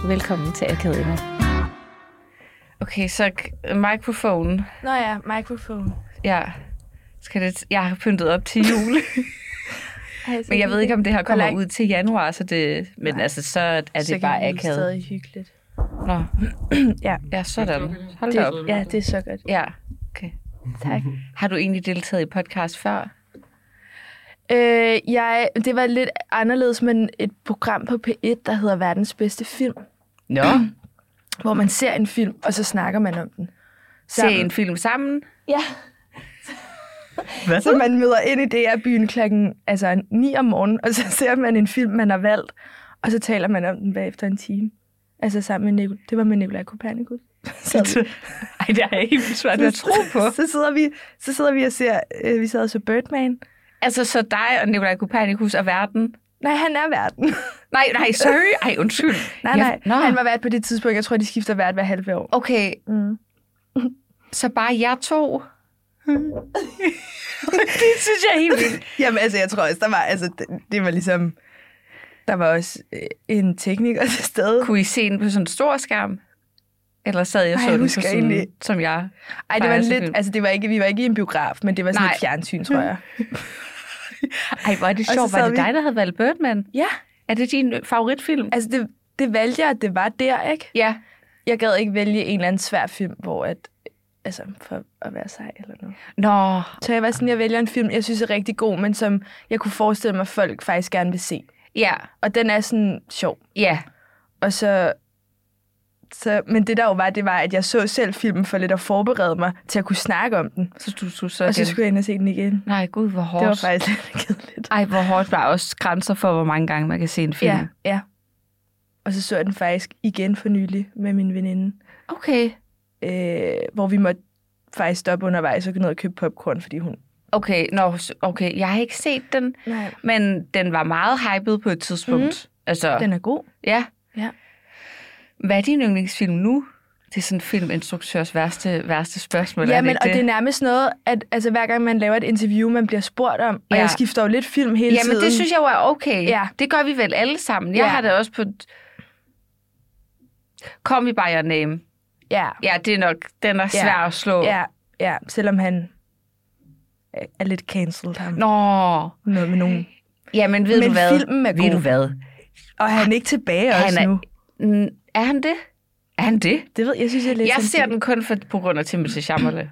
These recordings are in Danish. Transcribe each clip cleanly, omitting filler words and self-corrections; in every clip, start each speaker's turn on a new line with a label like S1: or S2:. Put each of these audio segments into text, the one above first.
S1: Velkommen til Akademia. Okay, så mikrofon.
S2: Nå ja, mikrofon.
S1: Ja. Jeg har pyntet op til jul. Men jeg ved ikke, om det her kommer ud til januar, så det... Men altså, så er det
S2: så
S1: bare akavet.
S2: Så kan det stadig hyggeligt.
S1: Nå.
S2: Ja.
S1: Ja, sådan. Hold da op.
S2: Ja, det er så godt.
S1: Ja, okay. Tak. Har du egentlig deltaget i podcast før?
S2: Det var lidt anderledes, men et program på P1, der hedder Verdens Bedste Film.
S1: Nå.
S2: Hvor man ser en film, og så snakker man om den.
S1: Se en film sammen?
S2: Ja.
S1: Hvad?
S2: Så man møder ind i DR-byen klokken 9 om morgenen, og så ser man en film, man har valgt, og så taler man om den bagefter en time. Altså sammen med det var med Nikolaj Kopernikus.
S1: Ej, det er helt svært at tro på.
S2: Så sidder vi og ser, vi sad og så Birdman.
S1: Altså, så dig og Nikolaj Kopernikus er verden?
S2: Nej, han er verden.
S1: Nej, sorry. Ej, undskyld.
S2: Nej. Han var vært på det tidspunkt. Jeg tror, de skifter vært hver halve år.
S1: Okay. Så bare jer to? Det synes jeg er helt vildt.
S2: Jamen, altså, jeg tror også, der var, det var ligesom, der var også en tekniker til stede.
S1: Kunne I se den på sådan en stor skærm? Eller sad jeg så den på sådan, som jeg?
S2: Ej, det var lidt, vi var ikke i en biograf, men det var sådan et fjernsyn, tror jeg.
S1: Ej, hvor er det sjovt. Var det dig, der havde valgt Birdman?
S2: Ja.
S1: Er det din favoritfilm?
S2: Altså, det valgte jeg, at det var der, ikke?
S1: Ja.
S2: Jeg gad ikke vælge en eller anden svær film, hvor for at være sej eller noget.
S1: Nå.
S2: Så jeg vælger en film, jeg synes er rigtig god, men som jeg kunne forestille mig, at folk faktisk gerne vil se.
S1: Ja. Og
S2: den er sådan sjov.
S1: Ja.
S2: Og men det der jo var, det var, at jeg så selv filmen for lidt at forberede mig til at kunne snakke om den.
S1: Så
S2: og så skulle jeg ind og se den igen.
S1: Nej, gud, hvor hårdt.
S2: Det var faktisk lidt kedeligt.
S1: Ej, hvor hårdt. Der er også grænser for, hvor mange gange man kan se en film.
S2: Ja. Og så jeg den faktisk igen for nylig med min veninde.
S1: Okay.
S2: Hvor vi måtte faktisk stoppe undervejs og gå ned og købe popcorn, fordi hun...
S1: Okay. Jeg har ikke set den,
S2: nej.
S1: Men den var meget hyped på et tidspunkt. Altså,
S2: den er god.
S1: Ja.
S2: Ja.
S1: Hvad er din yndlingsfilm nu? Det er sådan filminstruktørs værste spørgsmål.
S2: Ja, og det er nærmest noget, at hver gang man laver et interview, man bliver spurgt om, og jeg skifter jo lidt film hele tiden.
S1: Jamen, det synes jeg jo er okay.
S2: Ja.
S1: Det gør vi vel alle sammen. Jeg har det også på... Call Me By Your Name.
S2: Ja.
S1: Ja, det er nok... Den er svær at slå.
S2: Ja, selvom han er lidt cancelled ham.
S1: Nå.
S2: Noget med nogen.
S1: Ja, men ved du hvad?
S2: Filmen er god.
S1: Ved du hvad?
S2: Og han er ikke tilbage også nu.
S1: Er han det? Er han det?
S2: Det ved jeg, synes jeg lidt.
S1: Jeg ser den kun på grund af Timothée Chalamet.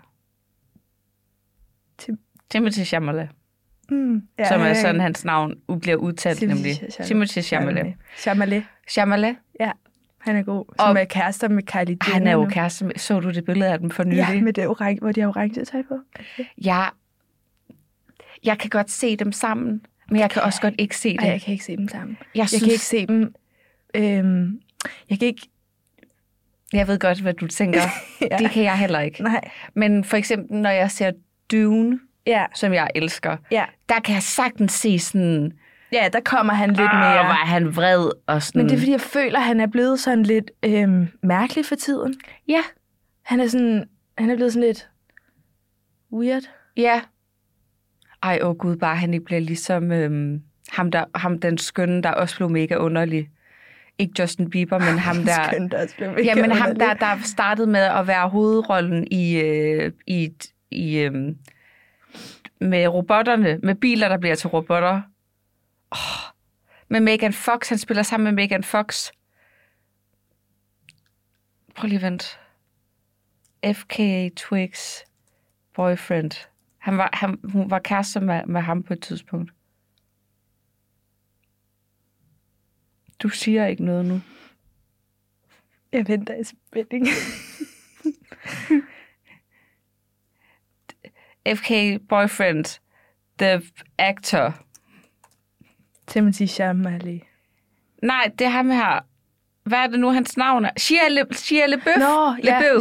S1: Timothée Chalamet. Som er sådan, hans navn bliver udtalt, nemlig. Timothée Chalamet. Chalamet.
S2: Ja, han er god. Som er kærester med Kylie Jenner.
S1: Han er jo kærester med... Så du det billede af dem for nylig?
S2: Ja, med det orange, hvor de har orange tøj på. Okay.
S1: Ja. Jeg kan godt se dem sammen, men jeg kan også godt ikke se dem.
S2: Nej, jeg kan ikke se dem sammen.
S1: Jeg
S2: kan ikke se dem... jeg kan ikke...
S1: Jeg ved godt, hvad du tænker. Ja. Det kan jeg heller ikke.
S2: Nej.
S1: Men for eksempel, når jeg ser Dune, som jeg elsker, der kan jeg sagtens se sådan...
S2: Ja, der kommer han lidt mere...
S1: Og var han vred og sådan...
S2: Men det er, fordi jeg føler, at han er blevet sådan lidt mærkelig for tiden.
S1: Ja.
S2: Han er blevet sådan lidt weird.
S1: Ja. Ej, Gud, bare han ikke bliver ligesom ham den skønne, der også blev mega underlig. Ikke Justin Bieber, men ham der...
S2: Skønne, der også blev mega
S1: men
S2: underlig.
S1: ham der startede med at være hovedrollen med robotterne, med biler, der bliver til robotter. Med Megan Fox. Han spiller sammen med Megan Fox. Prøv lige at vente. FKA Twigs boyfriend. Hun var kærester med ham på et tidspunkt. Du siger ikke noget nu.
S2: Jeg venter i spænding.
S1: FK boyfriend. The actor.
S2: Timothée Chalamet.
S1: Nej, det er ham her. Hvad er det nu, hans navn er? Shia LaBeouf.
S2: Nå,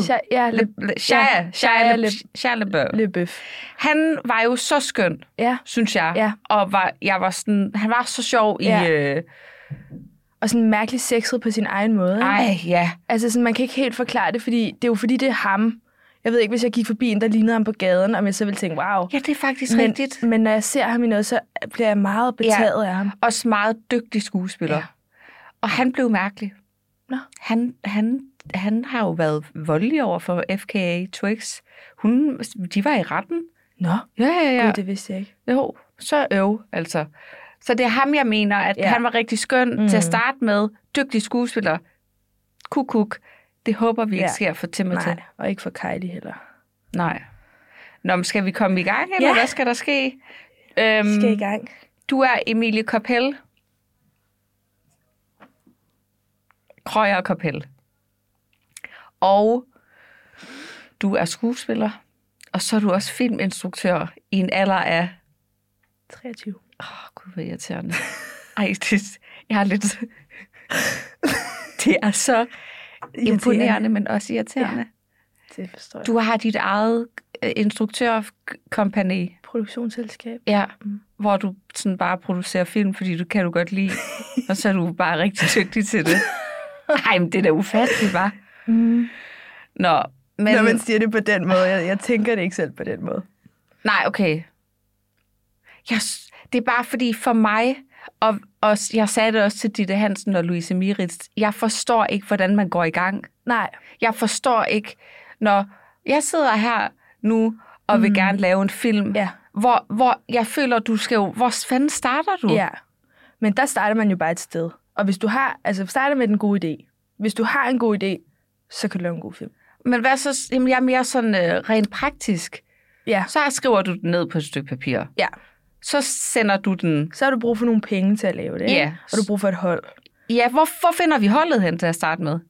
S1: Shia
S2: LaBeouf.
S1: Han var jo så skøn, synes jeg. Ja. Og han var så sjov i...
S2: Og sådan mærkeligt sexet på sin egen måde. Ikke?
S1: Ej, ja.
S2: Altså, sådan, man kan ikke helt forklare det, fordi det er ham. Jeg ved ikke, hvis jeg gik forbi en, der lignede ham på gaden, om jeg så ville tænke, wow.
S1: Ja, det er faktisk rigtigt.
S2: Men når jeg ser ham i noget, så bliver jeg meget betaget af ham.
S1: Også meget dygtig skuespiller. Ja. Og han blev mærkelig.
S2: Nå.
S1: Han har jo været voldelig over for FKA Twigs. De var i retten.
S2: Nå,
S1: Ja.
S2: Gud, det vidste jeg ikke.
S1: Jo, altså. Så det er ham, jeg mener, at han var rigtig skøn til at starte med. Dygtig skuespiller. Kuk. Det håber vi ikke sker for Timothy.
S2: Nej, og ikke for Kylie heller.
S1: Nej. Nå, men skal vi komme i gang, eller hvad skal der ske?
S2: Skal i gang.
S1: Du er Emilie Coppel. Krøyer Coppel. Og du er skuespiller. Og så er du også filminstruktør i en alder af...
S2: 23.
S1: Gud, hvor irriterende. Ej, jeg har lidt... Det er så imponerende, men også irriterende.
S2: Ja, det forstår jeg.
S1: Du har dit eget instruktørkompagni.
S2: Produktionsselskab.
S1: Ja, hvor du sådan bare producerer film, fordi du kan godt lide. Og så er du bare rigtig dygtig til det. Ej, men det er da ufatteligt, hva'? Nå, men...
S2: Når man siger det på den måde. Jeg tænker det ikke selv på den måde.
S1: Nej, okay. Det er bare fordi for mig, og jeg sagde det også til Ditte Hansen og Louise Miritz, jeg forstår ikke, hvordan man går i gang.
S2: Nej.
S1: Jeg forstår ikke, når jeg sidder her nu og vil gerne lave en film, hvor jeg føler, du skal jo... Hvor fanden starter du?
S2: Ja, men der starter man jo bare et sted. Og hvis du har... Altså, starter med den gode idé. Hvis du har en god idé, så kan du lave en god film.
S1: Men hvad så? Jamen, jeg er mere sådan rent praktisk.
S2: Ja.
S1: Så skriver du den ned på et stykke papir.
S2: Ja.
S1: Så sender du den...
S2: Så har du brug for nogle penge til at lave det, ikke?
S1: Ja.
S2: Og du har brug for et hold.
S1: Ja, hvor finder vi holdet hen til at starte med?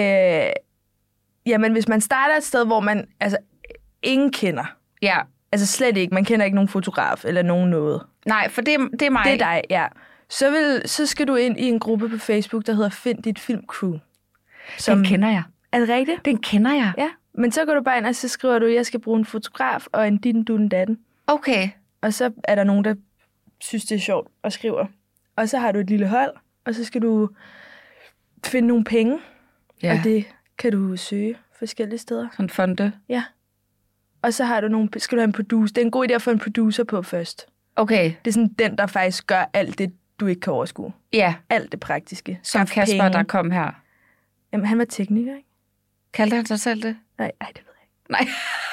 S2: Jamen, hvis man starter et sted, hvor man ingen kender.
S1: Ja.
S2: Altså slet ikke. Man kender ikke nogen fotograf eller nogen noget.
S1: Nej, for det er mig.
S2: Det er dig, ja. Så skal du ind i en gruppe på Facebook, der hedder Find dit filmcrew.
S1: Den kender jeg.
S2: Er det rigtigt?
S1: Den kender jeg.
S2: Ja, men så går du bare ind, og så skriver du, jeg skal bruge en fotograf og en din, du, en datten.
S1: Okay.
S2: Og så er der nogen, der synes, det er sjovt og skriver. Og så har du et lille hold, og så skal du finde nogle penge. Ja. Og det kan du søge forskellige steder.
S1: Sådan fonde?
S2: Ja. Og så har du skal du have en producer. Det er en god idé at få en producer på først.
S1: Okay.
S2: Det er sådan den, der faktisk gør alt det, du ikke kan overskue.
S1: Ja.
S2: Alt det praktiske.
S1: Som Kasper, penge. Der kom her.
S2: Jamen, han var tekniker, ikke?
S1: Kaldte han sig selv det?
S2: Nej, det ved jeg ikke.
S1: Nej.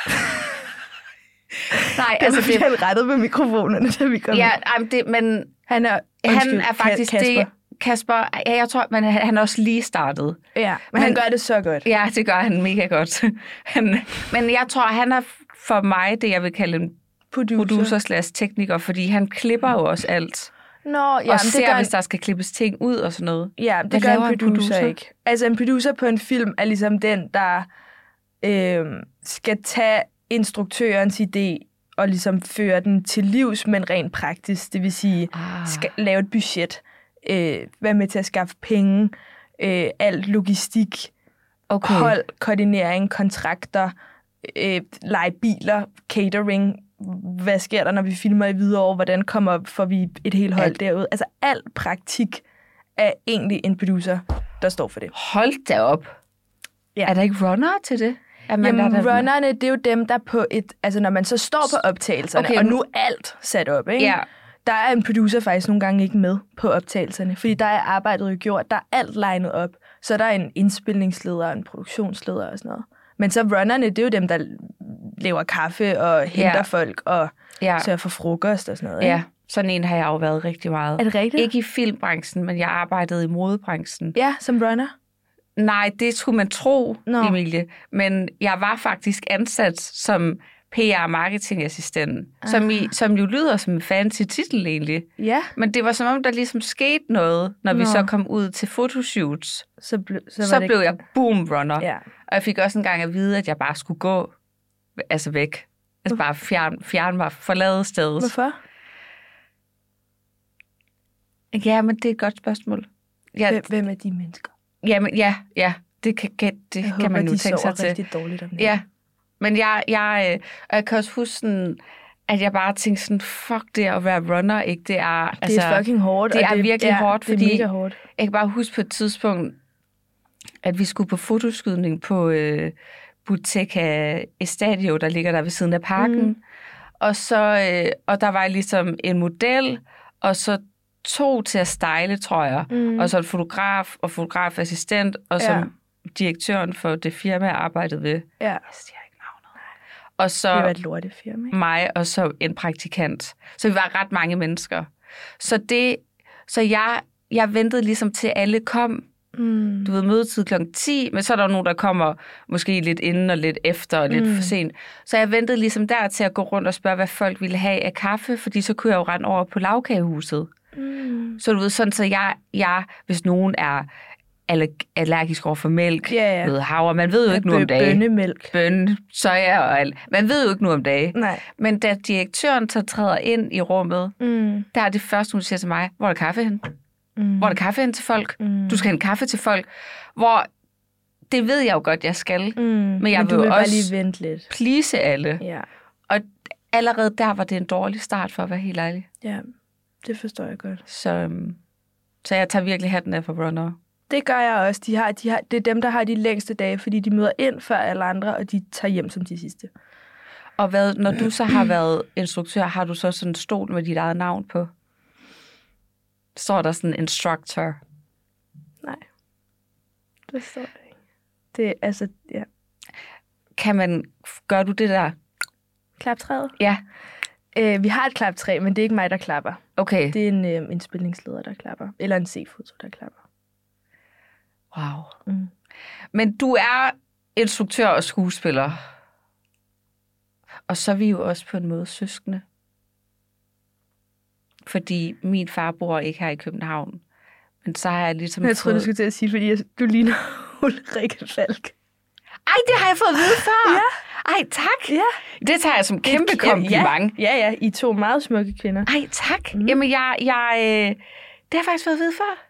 S1: Nej,
S2: altså det... Han rettede med mikrofonerne, da vi kom
S1: men
S2: han er
S1: faktisk
S2: Kasper.
S1: Kasper, jeg tror, men han er også lige startet.
S2: Ja, men han gør det så godt.
S1: Ja, det gør han mega godt. Men jeg tror, han er for mig det, jeg vil kalde en producer/tekniker, fordi han klipper jo også alt.
S2: Nå, ja,
S1: og ser, hvis der skal klippes ting ud og sådan noget.
S2: Ja, det gør en producer ikke. Altså en producer på en film er ligesom den, der skal tage instruktørens idé og ligesom føre den til livs, men rent praktisk. Det vil sige, skal lave et budget, være med til at skaffe penge, alt logistik, hold, koordinering, kontrakter, lege biler, catering. Hvad sker der, når vi filmer i Hvidovre? Hvordan får vi et helt hold derud? Altså alt praktik er egentlig en producer, der står for det.
S1: Hold da op. Ja. Er der ikke runner til det?
S2: Jamen, runnerne, det er jo dem, der på når man så står på optagelserne, og nu er alt sat op, ikke?
S1: Ja.
S2: Der er en producer faktisk nogle gange ikke med på optagelserne, fordi der er arbejdet jo gjort, der er alt legnet op. Så der er en indspilningsleder, en produktionsleder og sådan noget. Men så runnerne, det er jo dem, der laver kaffe og henter folk og sørger for frokost og sådan noget. Ikke?
S1: Ja, sådan en har jeg jo været rigtig meget.
S2: Er det rigtigt?
S1: Ikke i filmbranchen, men jeg arbejdede i modebranchen.
S2: Ja, som runner?
S1: Nej, det skulle man tro, Emilie. Men jeg var faktisk ansat som PR- og marketingassistent, som jo lyder som en fancy titel egentlig.
S2: Ja.
S1: Men det var som om, der ligesom skete noget, når vi så kom ud til fotoshoots.
S2: Så
S1: blev jeg boom runner.
S2: Ja.
S1: Og jeg fik også engang at vide, at jeg bare skulle gå væk. Altså bare fjerne mig, forlade stedet.
S2: Hvorfor?
S1: Ja, men det er et godt spørgsmål.
S2: Hvem er de mennesker?
S1: Jamen, ja. Det kan man nu tænke sig til.
S2: Jeg rigtig dårligt om det.
S1: Ja, men jeg kan også huske sådan, at jeg bare tænkte sådan, fuck det at være runner, ikke? Det er
S2: fucking hårdt.
S1: Det er virkelig hårdt, fordi
S2: det er mega hårdt.
S1: Jeg kan bare huske på et tidspunkt, at vi skulle på fotoskydning på Bottega Estadio, der ligger der ved siden af parken. Og der var ligesom en model, og så 2 til at style, tror jeg. Og så en fotograf og fotografassistent, og som direktøren for det firma, jeg arbejdede ved.
S2: Ja.
S1: Jeg siger ikke navnet. Og så
S2: det var et lortefirma, ikke?
S1: mig, og så en praktikant. Så vi var ret mange mennesker. Så jeg ventede ligesom til alle kom. Du ved, mødetid kl. 10, men så er der nogen, der kommer måske lidt inden og lidt efter og lidt for sent. Så jeg ventede ligesom der til at gå rundt og spørge, hvad folk ville have af kaffe, fordi så kunne jeg jo rende over på lavkagehuset. Så du ved, sådan så jeg hvis nogen er allergisk over for mælk, ved havre, man ved jo ikke nu om dagen.
S2: Bønnemælk.
S1: Soja og alt. Man ved jo ikke nu om dagen.
S2: Nej.
S1: Men da direktøren så træder ind i rummet, der er det første, hun siger til mig, hvor er der kaffe hen? Hvor er der kaffe hen til folk? Du skal have en kaffe til folk. Hvor, det ved jeg jo godt, jeg skal. Men jeg vil
S2: bare
S1: også
S2: lige vente lidt.
S1: Please alle.
S2: Ja.
S1: Og allerede der var det en dårlig start, for at være helt ærlig.
S2: Ja, det forstår jeg godt.
S1: Så jeg tager virkelig hatten af for Runner.
S2: Det gør jeg også. Det er dem, der har de længste dage, fordi de møder ind før alle andre, og de tager hjem som de sidste.
S1: Og når du så har været instruktør, har du så sådan en stol med dit eget navn på? Står der sådan instructor?
S2: Nej, det står der ikke. Det er altså, ja.
S1: Gør du det der?
S2: Klaptræet?
S1: Ja.
S2: Vi har et klaptræ, men det er ikke mig, der klapper.
S1: Okay.
S2: Det er en indspilningsleder, der klapper. Eller en C-foto, der klapper.
S1: Wow. Men du er instruktør og skuespiller. Og så er vi jo også på en måde søskende. Fordi min far bor ikke her i København. Men så har jeg ligesom
S2: jeg troede, du skulle til at sige, fordi du ligner Ulrike Falk.
S1: Ej, det har jeg fået at vide før.
S2: Ja.
S1: Ej, tak.
S2: Ja.
S1: Det tager jeg som kæmpe kompliment.
S2: Ja, I 2 meget smukke kvinder.
S1: Ej, tak. Jamen, det har jeg faktisk fået at vide før.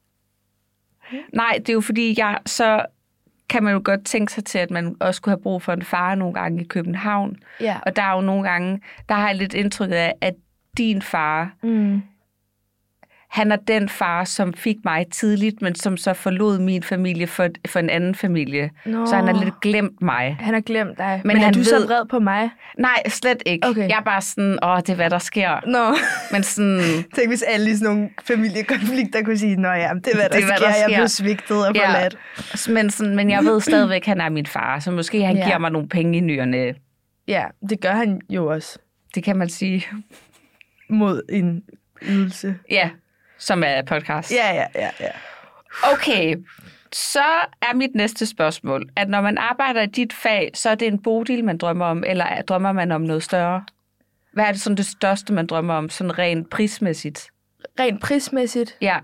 S1: Nej, det er jo fordi, så kan man jo godt tænke sig til, at man også skulle have brug for en far nogle gange i København.
S2: Ja.
S1: Og der er jo nogle gange, der har jeg lidt indtryk af, at din far, han er den far, som fik mig tidligt, men som så forlod min familie for en anden familie.
S2: Nå.
S1: Så han har lidt glemt mig.
S2: Han har glemt dig.
S1: Men
S2: er
S1: han
S2: du så vred på mig?
S1: Nej, slet ikke.
S2: Okay.
S1: Jeg er bare sådan, det er hvad der sker.
S2: Nå.
S1: Men sådan...
S2: Tænk, hvis alle i sådan nogle familiekonflikter kunne sige, det er hvad der sker. Jeg blev svigtet og forladt.
S1: Men jeg ved stadigvæk, at han er min far, så måske han giver mig nogle penge i nyerne.
S2: Ja, det gør han jo også.
S1: Det kan man sige.
S2: Mod en ydelse.
S1: Ja, som er podcast.
S2: Ja.
S1: Okay, så er mit næste spørgsmål, at når man arbejder i dit fag, så er det en bodil, man drømmer om, eller drømmer man om noget større? Hvad er det sådan det største, man drømmer om, sådan rent prismæssigt?
S2: Rent prismæssigt?
S1: Ja.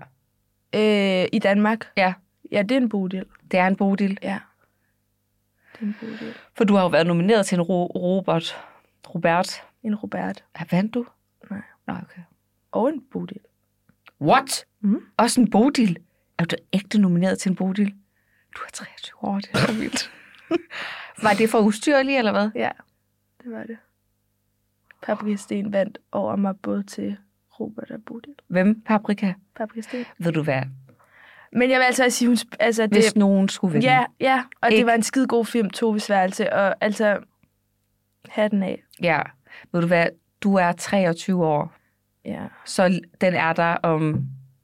S2: I Danmark?
S1: Ja.
S2: Ja, det er en bodil.
S1: Det er en bodil?
S2: Ja. Det er en bodil.
S1: For du har jo været nomineret til en Robert.
S2: En Robert.
S1: Vandt du?
S2: Nej.
S1: Nå, okay.
S2: Og en bodil.
S1: What? Også en bodil? Er du ægte nomineret til en bodil? Du er 23 år, det er så vildt. Var det for ustyrligt, eller hvad?
S2: Ja, det var det. Paprika Sten vandt over mig både til Robert og bodil.
S1: Hvem? Paprika
S2: Sten.
S1: Ved du hvad?
S2: Men jeg vil altså sige,
S1: hvis nogen skulle vinde.
S2: Ja, og det var en skide god film, Toves værelse, og altså hatten af.
S1: Ja, ved du hvad? Du er 23 år.
S2: Ja.
S1: Så den er der om...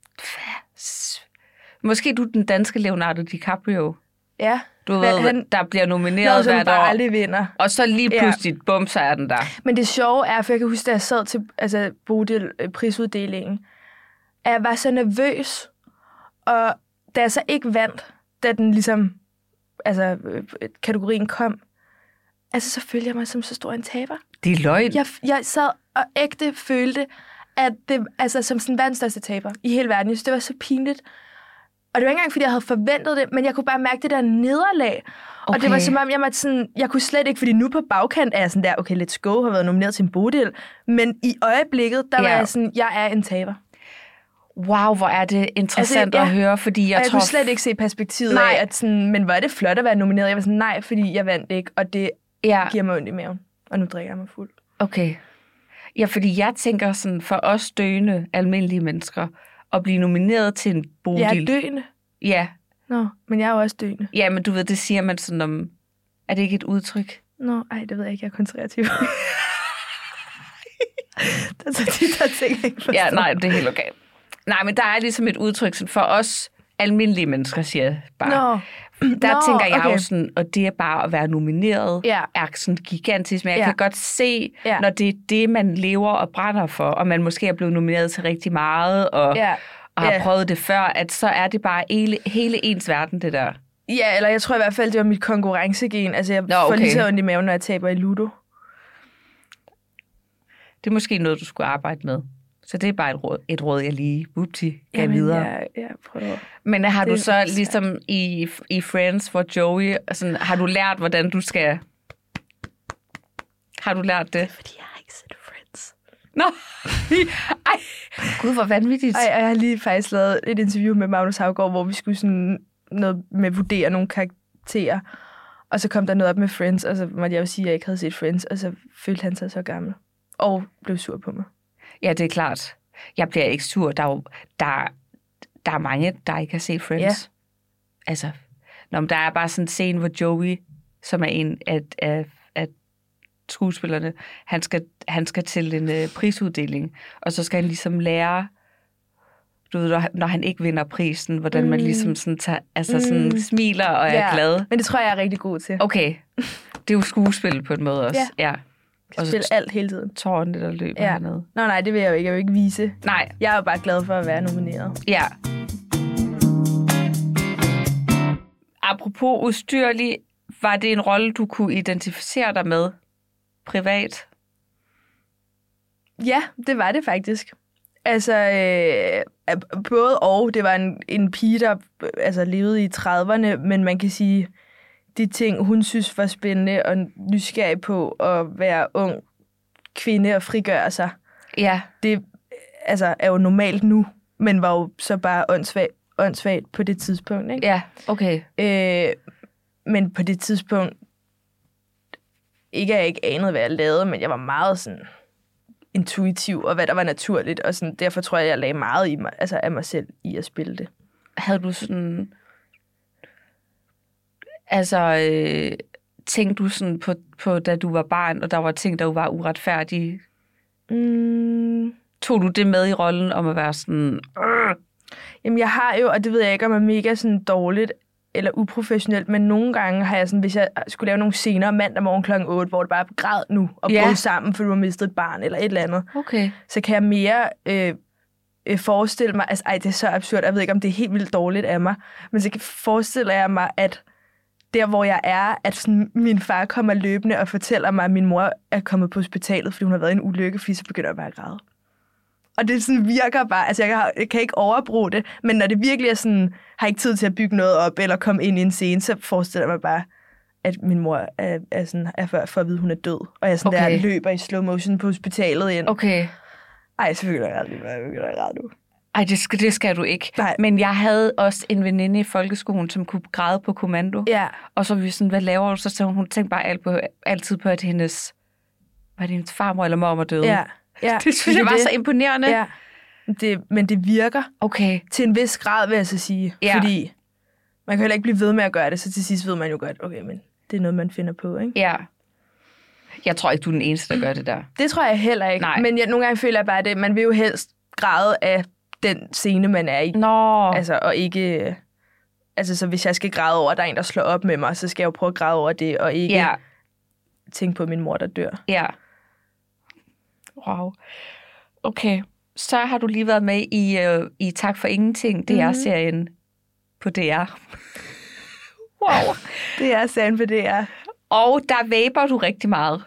S1: Måske du er den danske Leonardo DiCaprio.
S2: Ja.
S1: Du ved, der bliver nomineret hvert år.
S2: aldrig vinder.
S1: Og så lige pludselig, bum, så er den der.
S2: Men det sjove er, for jeg kan huske, da jeg sad til Bodil prisuddelingen, at jeg var så nervøs, og da jeg så ikke vandt, da den ligesom, kategorien kom, så følte jeg mig som så stor en taber.
S1: Det er løgn.
S2: Jeg sad og ægte følte, at det, som sådan verdens største taber i hele verden. Jeg synes, det var så pinligt. Og det var ikke engang, fordi jeg havde forventet det, men jeg kunne bare mærke det der nederlag. Okay. Og det var som om, jeg kunne slet ikke, fordi nu på bagkant er jeg sådan der, okay, let's go, har været nomineret til en bodil. Men i øjeblikket, der var jeg sådan, jeg er en taber.
S1: Wow, hvor er det interessant at høre, fordi jeg
S2: kunne slet ikke se perspektivet af, at sådan, men hvor er det flot at være nomineret. Jeg var sådan, nej, fordi jeg vandt ikke, og det giver mig ondt i maven. Og nu drikker jeg mig fuld.
S1: Okay. Ja, fordi jeg tænker sådan, for os døende, almindelige mennesker, at blive nomineret til en bodil.
S2: Jeg er døende?
S1: Ja.
S2: Nå, men jeg er jo også døende.
S1: Ja, men du ved, det siger man sådan om... Er det ikke et udtryk?
S2: Nå, det ved jeg ikke, jeg er kun 23. Der er så tit, der tænker ikke forstå.
S1: Ja, nej, det er helt okay. Nej, men der er ligesom et udtryk sådan, for os almindelige mennesker, siger jeg bare. Tænker jeg jo sådan, og det er bare at være nomineret, er sådan gigantisk, men jeg kan godt se, når det er det, man lever og brænder for, og man måske er blevet nomineret til rigtig meget, og har prøvet det før, at så er det bare hele ens verden, det der.
S2: Ja, eller jeg tror i hvert fald, det var mit konkurrencegen. Altså, jeg får lige så ondt i maven, når jeg taber i Ludo.
S1: Det er måske noget, du skulle arbejde med. Så det er bare et råd jeg lige gav videre.
S2: Ja, prøver.
S1: Men har du så ligesom i Friends, hvor Joey, sådan, har du lært, hvordan du skal... Har du lært det?
S2: Fordi jeg har ikke set Friends.
S1: Nå, ej, gud, hvor vanvittigt.
S2: Ej, jeg har lige faktisk lavet et interview med Magnus Haugaard, hvor vi skulle sådan noget med at vurdere nogle karakterer. Og så kom der noget op med Friends, og så måtte jeg jo sige, at jeg ikke havde set Friends, og så følte han sig så gammel. Og blev sur på mig.
S1: Ja, det er klart. Jeg bliver ikke sur. Der er mange, der ikke har set Friends. Ja. Altså, der er bare sådan en scene, hvor Joey, som er en af skuespillerne, han skal til en prisuddeling, og så skal han ligesom lære, du ved, når han ikke vinder prisen, hvordan man ligesom sådan sådan smiler og er glad.
S2: Men det tror jeg er rigtig god til.
S1: Okay. Det er jo skuespil på en måde også. Ja.
S2: Og spille alt hele tiden.
S1: Tårerne, der løber hernede.
S2: Nej, det vil jeg jo ikke. Jeg vil ikke vise.
S1: Nej.
S2: Jeg er jo bare glad for at være nomineret.
S1: Ja. Apropos ustyrlig, var det en rolle, du kunne identificere dig med privat?
S2: Ja, det var det faktisk. Altså, både og. Det var en pige, der levede i 30'erne, men man kan sige, de ting, hun synes var spændende og nysgerrig på at være ung kvinde og frigøre sig.
S1: Ja.
S2: Det er jo normalt nu, men var jo så bare åndssvagt på det tidspunkt. Ikke?
S1: Ja, okay.
S2: Men på det tidspunkt, ikke at jeg ikke anede, hvad jeg lavede, men jeg var meget sådan intuitiv, og hvad der var naturligt, og sådan, derfor tror jeg lagde meget i mig, af mig selv i at spille det.
S1: Havde du sådan... tænkte du sådan på, da du var barn, og der var ting, der var uretfærdige? Tog du det med i rollen om at være sådan...
S2: Jamen, jeg har jo, og det ved jeg ikke, om er mega sådan dårligt eller uprofessionelt, men nogle gange har jeg sådan, hvis jeg skulle lave nogle scener mandag morgen kl. 8, hvor det bare er græd nu, og brød sammen, fordi du har mistet et barn, eller et eller andet, så kan jeg mere forestille mig, det er så absurd, jeg ved ikke, om det er helt vildt dårligt af mig, men så forestiller jeg mig, at der, hvor jeg er, at sådan, min far kommer løbende og fortæller mig, at min mor er kommet på hospitalet, fordi hun har været i en ulykke, fordi så begynder jeg bare at græde. Og det sådan virker bare, jeg kan ikke overbruge det, men når det virkelig er sådan, har ikke tid til at bygge noget op, eller komme ind i en scene, så forestiller jeg mig bare, at min mor er for at vide, at hun er død. Og jeg sådan der løber i slow motion på hospitalet ind.
S1: Okay.
S2: Ej, så begynder jeg at græde nu.
S1: Ej, det skal du ikke. Nej. Men jeg havde også en veninde i folkeskolen, som kunne græde på kommando.
S2: Ja.
S1: Og så var vi sådan, hvad laver du? Så hun tænkte bare altid på, at hendes farmor eller mormor døde.
S2: Ja. Ja,
S1: det synes jeg var så imponerende.
S2: Ja. Men det virker.
S1: Okay.
S2: Til en vis grad, vil jeg så sige. Ja. Fordi man kan heller ikke blive ved med at gøre det, så til sidst ved man jo godt, okay, men det er noget, man finder på, ikke?
S1: Ja. Jeg tror ikke, du er den eneste, der gør det der.
S2: Det tror jeg heller ikke. Nej. Men nogle gange føler jeg bare det. Man vil jo helst græde af den scene, man er i.
S1: Nå.
S2: Og ikke... så hvis jeg skal græde over, at der er en, der slår op med mig, så skal jeg jo prøve at græde over det, og ikke tænke på min mor, der dør.
S1: Ja. Wow. Okay. Så har du lige været med i Tak for Ingenting, DR-serien på DR.
S2: Wow. DR-serien på DR.
S1: Og der vaper du rigtig meget.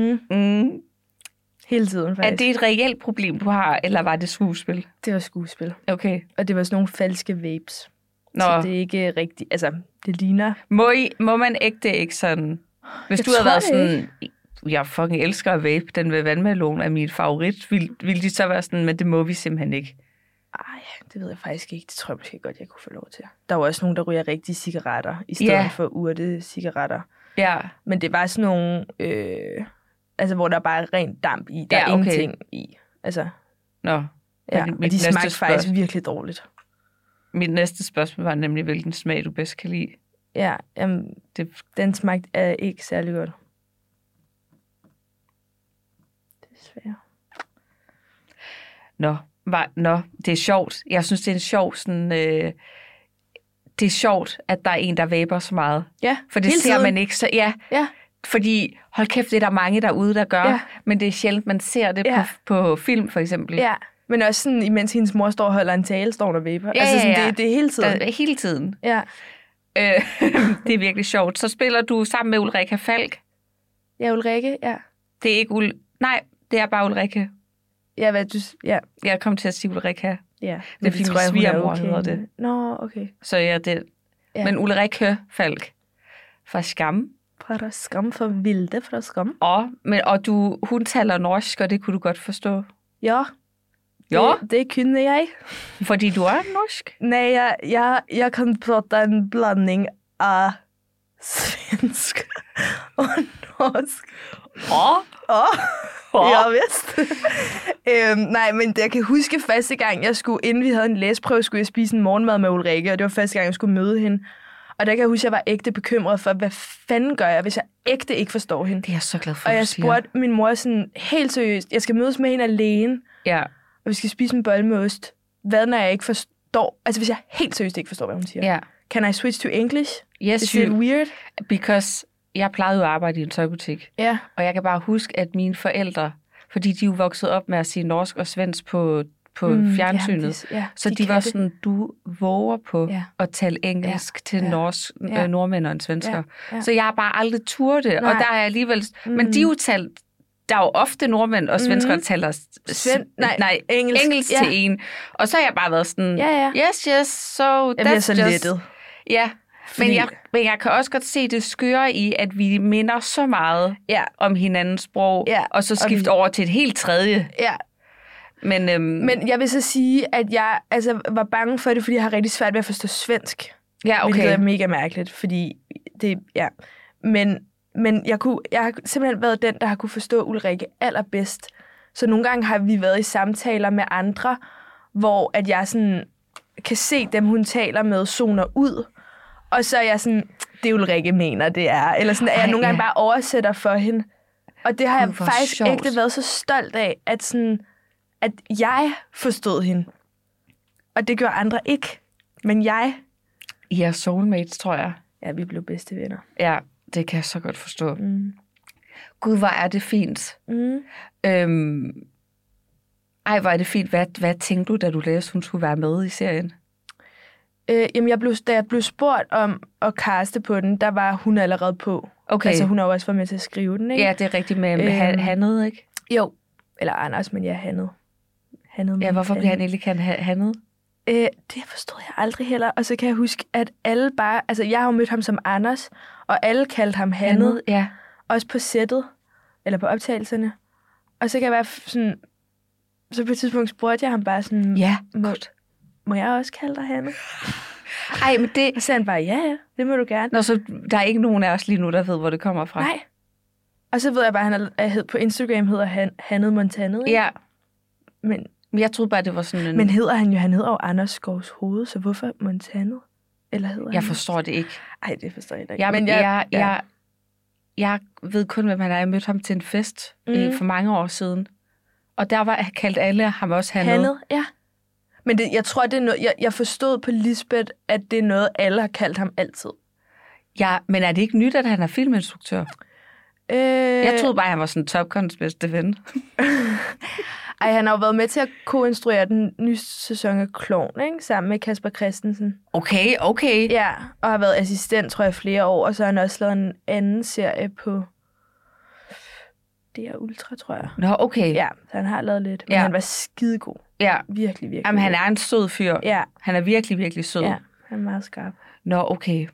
S2: Hele tiden, faktisk.
S1: Er det et reelt problem, du har, eller var det skuespil?
S2: Det var skuespil.
S1: Okay.
S2: Og det var sådan nogle falske vapes.
S1: Nå.
S2: Så det er ikke rigtigt. Det ligner...
S1: Må man ægte ikke sådan... Hvis du havde været sådan... Jeg fucking elsker at vape, den med vandmelon er min favorit. Vil de så være sådan, men det må vi simpelthen ikke?
S2: Ej, det ved jeg faktisk ikke. Det tror jeg måske godt, jeg kunne få lov til. Der var også nogen, der ryger rigtige cigaretter, i stedet for urte-cigaretter. Ja. Men det var sådan nogle, hvor der bare er rent damp i. Der er ingenting i.
S1: Nå.
S2: Ja, og de smagte faktisk virkelig dårligt.
S1: Mit næste spørgsmål var nemlig, hvilken smag du bedst kan lide.
S2: Ja, den smagte ikke særlig godt.
S1: Nå, det er sjovt. Jeg synes, det er en sjov sådan... det er sjovt, at der er en, der vaper så meget.
S2: Ja,
S1: for det ser man ikke. Så, ja. Fordi, hold kæft, det er der mange derude, der gør. Ja. Men det er sjældent, man ser det på film, for eksempel.
S2: Ja, men også sådan, imens hendes mor står og holder en tale, står der vaper. Ja, altså sådan, det er hele tiden.
S1: Det er hele tiden.
S2: Ja.
S1: Det er virkelig sjovt. Så spiller du sammen med Ulrika Falk.
S2: Ja, Ulrike, ja.
S1: Det er ikke Nej, det er bare Ulrike.
S2: Ja, hvad du... Ja.
S1: Jeg kom til at sige Ulrika.
S2: Ja.
S1: Det er fordi, min svigermor hedder det.
S2: Nå, okay.
S1: Så ja, det... Ja. Men Ulrike Falk fra Skam.
S2: Fra Skam, for Vilde fra Skam.
S1: Og hun taler norsk, og det kunne du godt forstå.
S2: Ja. Det kunne jeg.
S1: Fordi du er norsk?
S2: Nej, jeg kan prate en blanding af svensk og norsk. Ja, vist. Nej, men jeg kan huske første gang, inden vi havde en læsprøve, skulle jeg spise en morgenmad med Ulrike, og det var første gang, jeg skulle møde hende. Og der kan jeg huske, at jeg var ægte bekymret for, hvad fanden gør jeg, hvis jeg ægte ikke forstår hende.
S1: Det er jeg så glad for,
S2: og jeg spurgte min mor sådan helt seriøst, jeg skal mødes med hende alene, og vi skal spise en bolle med ost. Hvad, når jeg ikke forstår? Altså, hvis jeg helt seriøst ikke forstår, hvad hun siger. Can I switch to English?
S1: Yes,
S2: Is it weird?
S1: Because jeg plejede jo at arbejde i en tøjbutik.
S2: Ja.
S1: Og jeg kan bare huske, at mine forældre, fordi de jo voksede op med at sige norsk og svensk på fjernsynet, så de var sådan, du våger på at tale engelsk til nordmænd og en svensker. Så jeg har bare aldrig turde det, og der er jeg alligevel... Men de jo talt... Der er jo ofte nordmænd og svenskere, der taler engelsk til en. Og så har jeg bare været sådan, yes, so that's
S2: jeg så
S1: just... Ja, men jeg kan også godt se det skøre i, at vi minder så meget om hinandens sprog, og så skifte over til et helt tredje.
S2: Ja.
S1: Men
S2: jeg vil så sige, at jeg var bange for det, fordi jeg har rigtig svært ved at forstå svensk.
S1: Ja, okay.
S2: Hvilket er mega mærkeligt, fordi det... Ja. Men jeg har simpelthen været den, der har kunne forstå Ulrike allerbedst. Så nogle gange har vi været i samtaler med andre, hvor at jeg sådan kan se dem, hun taler med, zoner ud. Og så er jeg sådan, det Ulrike mener, det er. Eller sådan, at jeg nogle gange bare oversætter for hende. Og det har jeg faktisk ægte været så stolt af, at jeg forstod hende. Og det gør andre ikke. Men jeg...
S1: I er soulmates, tror jeg.
S2: Ja, vi blev bedste venner.
S1: Ja, det kan jeg så godt forstå. Gud, hvor er det fint. Hvor er det fint. Hvad tænkte du, da du læste, hun skulle være med i serien?
S2: Jamen, da jeg blev spurgt om at kaste på den, der var hun allerede på.
S1: Okay.
S2: Altså, hun har også været med til at skrive den, ikke?
S1: Ja, det er rigtigt med Hannet, ikke?
S2: Jo. Eller Anders, men Hannet.
S1: Ja, hvorfor bliver han egentlig kaldt Hannet?
S2: Det forstod jeg aldrig heller. Og så kan jeg huske, at alle bare... Altså, jeg har jo mødt ham som Anders, og alle kaldte ham Hannet.
S1: Ja.
S2: Også på sættet, eller på optagelserne. Og så kan jeg være sådan... Så på et tidspunkt spurgte jeg ham bare sådan...
S1: Ja,
S2: må jeg også kalde dig Hannet?
S1: Ej, men det...
S2: Og så han bare, ja, det må du gerne.
S1: Nå, så der er ikke nogen af os lige nu, der ved, hvor det kommer fra?
S2: Nej. Og så ved jeg bare, at han på Instagram hedder Hannet Montanet, ikke?
S1: Ja.
S2: Men
S1: jeg troede bare, det var sådan en...
S2: Men han hedder jo Anders Skovs Hoved, så hvorfor Montanet? Eller hedder
S1: jeg forstår det ikke.
S2: Ej, det forstår jeg ikke.
S1: Ja, men jeg ved kun, hvem han er. Jeg mødte ham til en fest for mange år siden. Og der kaldte alle ham også Hannet.
S2: Ja. Men jeg tror, det er noget... Jeg forstod på Lisbeth, at det er noget, alle har kaldt ham altid.
S1: Ja, men er det ikke nyt, at han er filminstruktør? Jeg troede bare, han var sådan Top Guns bedste ven.
S2: Ej, han har jo været med til at ko-instruere den nye sæson af Klovn, ikke? Sammen med Kasper Christensen.
S1: Okay.
S2: Ja, og har været assistent, tror jeg, flere år, og så har han også lavet en anden serie på DR Ultra, tror jeg.
S1: Nå, okay.
S2: Ja, så han har lavet lidt, men han var skidegod.
S1: Ja.
S2: Virkelig, virkelig.
S1: Jamen, han er en sød fyr.
S2: Ja.
S1: Han er virkelig, virkelig sød.
S2: Ja, han er meget skarp.
S1: Nå, okay.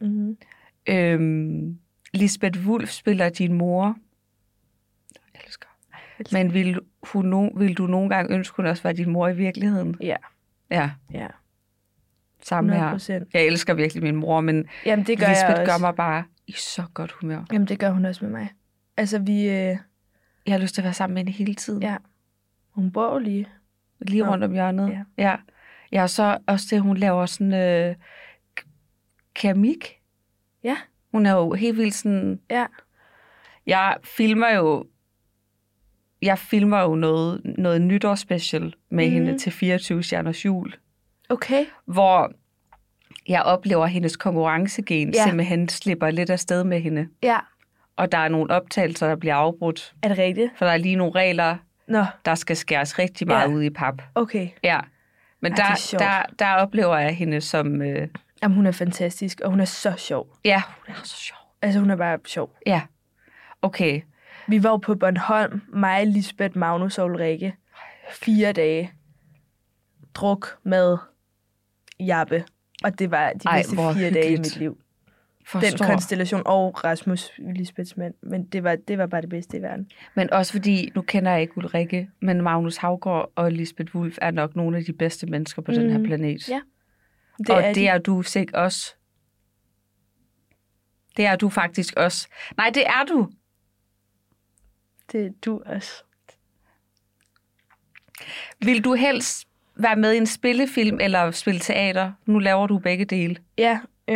S1: Lisbeth Wulff spiller din mor. Jeg elsker. Men vil du nogle gange ønske, hun også var din mor i virkeligheden?
S2: Ja.
S1: Ja. Samme 100%. Her. Jeg elsker virkelig min mor, men
S2: jamen, det gør
S1: Lisbeth
S2: jeg også.
S1: gør mig bare i så godt humør.
S2: Jamen, det gør hun også med mig. Altså,
S1: jeg har lyst til at være sammen med hende hele tiden.
S2: Ja. Hun bor jo lige
S1: rundt om hjørnet. Ja. Ja, og så også det, hun laver sådan keramik.
S2: Ja.
S1: Hun er jo helt vildt sådan...
S2: Ja.
S1: Jeg filmer jo jeg filmer jo noget nytårsspecial med hende til 24 stjerners jul.
S2: Okay.
S1: Hvor jeg oplever, at hendes konkurrencegen simpelthen slipper lidt afsted med hende.
S2: Ja.
S1: Og der er nogle optagelser, der bliver afbrudt.
S2: Er det rigtigt?
S1: For der er lige nogle regler, der skal skæres rigtig meget ud i pap.
S2: Okay.
S1: Ja. Men der oplever jeg hende som...
S2: Jamen, hun er fantastisk, og hun er så sjov.
S1: Ja, hun er så sjov.
S2: Altså, hun er bare sjov.
S1: Ja. Okay.
S2: Vi var jo på Bornholm, mig, Lisbeth, Magnus og Ulrikke. 4 dage. Druk, mad, Jappe. Og det var de bedste 4 dage i mit liv. Den konstellation og Rasmus, Lisbeths mand. Men det var bare det bedste i verden.
S1: Men også fordi, nu kender jeg ikke Ulrikke, men Magnus Haugaard og Lisbeth Wulff er nok nogle af de bedste mennesker på den her planet.
S2: Ja.
S1: Det er du sikkert også. Det er du faktisk også. Nej, det er du.
S2: Det er du også.
S1: Vil du helst være med i en spillefilm eller spille teater? Nu laver du begge dele.
S2: Ja.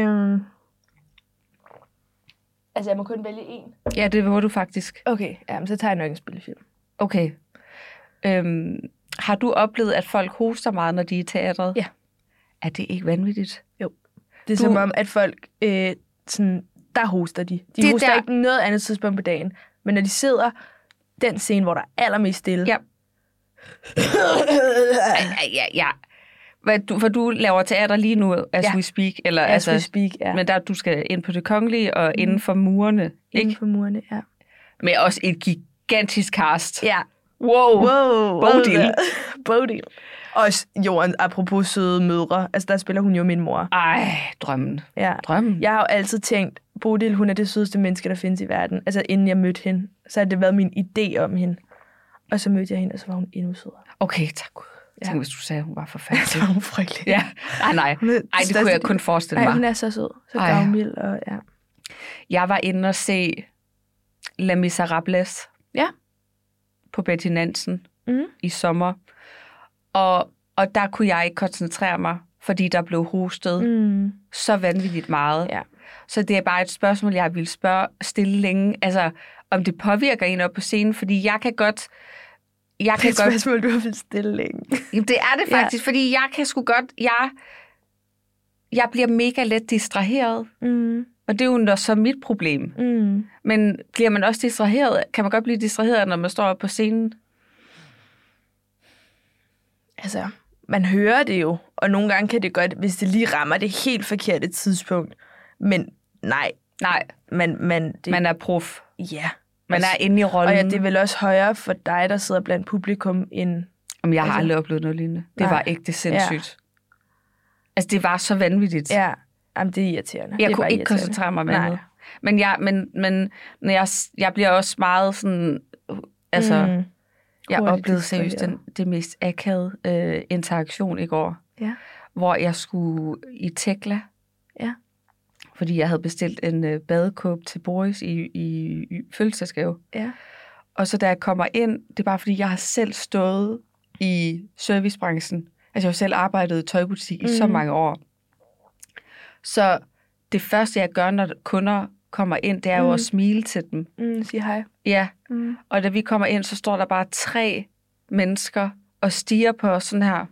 S2: Altså, jeg må kun vælge en.
S1: Ja, det må du faktisk.
S2: Okay, jamen, så tager jeg nok en spillefilm.
S1: Okay. Har du oplevet, at folk hoster meget, når de er i teatret?
S2: Ja.
S1: Er det ikke vanvittigt?
S2: Jo. Det er som om, at folk, der hoster de. De hoster ikke noget andet tidspunkt på dagen. Men når de sidder, den scene, hvor der er allermest stille.
S1: Ja. Ja. For du laver teater lige nu, as we speak. Eller,
S2: as we speak, ja.
S1: Men du skal ind på Det Kongelige og inden for murene.
S2: Inden for murene, ja.
S1: Med også et gigantisk cast.
S2: Ja.
S1: Wow.
S2: Bodil. Også Jorden, apropos søde mødre. Altså, der spiller hun jo min mor.
S1: Ej, drømmen.
S2: Ja.
S1: Drømmen.
S2: Jeg har jo altid tænkt, Bodil, hun er det sødeste menneske, der findes i verden. Altså, inden jeg mødte hende, så har det været min idé om hende. Og så mødte jeg hende, og så var hun endnu sødere.
S1: Okay, tak Gud. Tænk, hvis du sagde, at hun var forfærdelig.
S2: Så var hun frygtelig.
S1: Ja. Nej, det kunne jeg kun forestille mig.
S2: Nej, hun er så sød. Så gavmild, og ja.
S1: Jeg var inde og se Les Misérables.
S2: Ja.
S1: På Betty Nansen i sommer. Og der kunne jeg ikke koncentrere mig, fordi der blev hostet så vanvittigt meget.
S2: Ja.
S1: Så det er bare et spørgsmål, jeg vil stille længe. Altså, om det påvirker en op på scenen, fordi jeg kan godt... Det er et
S2: spørgsmål, du vil stille længe.
S1: Jamen, det er det faktisk, fordi jeg kan sgu godt... Jeg bliver mega let distraheret. Og det er jo så mit problem. Men bliver man også distraheret? Kan man godt blive distraheret, når man står op på scenen?
S2: Altså, man hører det jo, og nogle gange kan det godt, hvis det lige rammer det helt forkerte tidspunkt. Men nej.
S1: Man er prof.
S2: Ja.
S1: Man er inde i rollen.
S2: Og det er vel også højere for dig, der sidder blandt publikum, end...
S1: Jeg har aldrig oplevet noget lignende. Det var ikke det sindssygt. Ja. Altså, det var så vanvittigt.
S2: Ja, jamen, det er irriterende.
S1: Jeg kunne ikke koncentrere mig med noget. Men jeg bliver også meget sådan... Altså, jeg oplevede seriøst det mest akavede interaktion i går.
S2: Ja.
S1: Hvor jeg skulle i Tekla.
S2: Ja.
S1: Fordi jeg havde bestilt en badekåbe til Boris i fødselsdagsgave.
S2: Ja.
S1: Og så da jeg kommer ind, det er bare fordi, jeg har selv stået i servicebranchen. Altså jeg har selv arbejdet i tøjbutik i så mange år. Så det første, jeg gør, når kunder kommer ind, det er jo at smile til dem.
S2: Sige hej.
S1: Ja. Og da vi kommer ind, så står der bare 3 mennesker og stiger på os sådan her.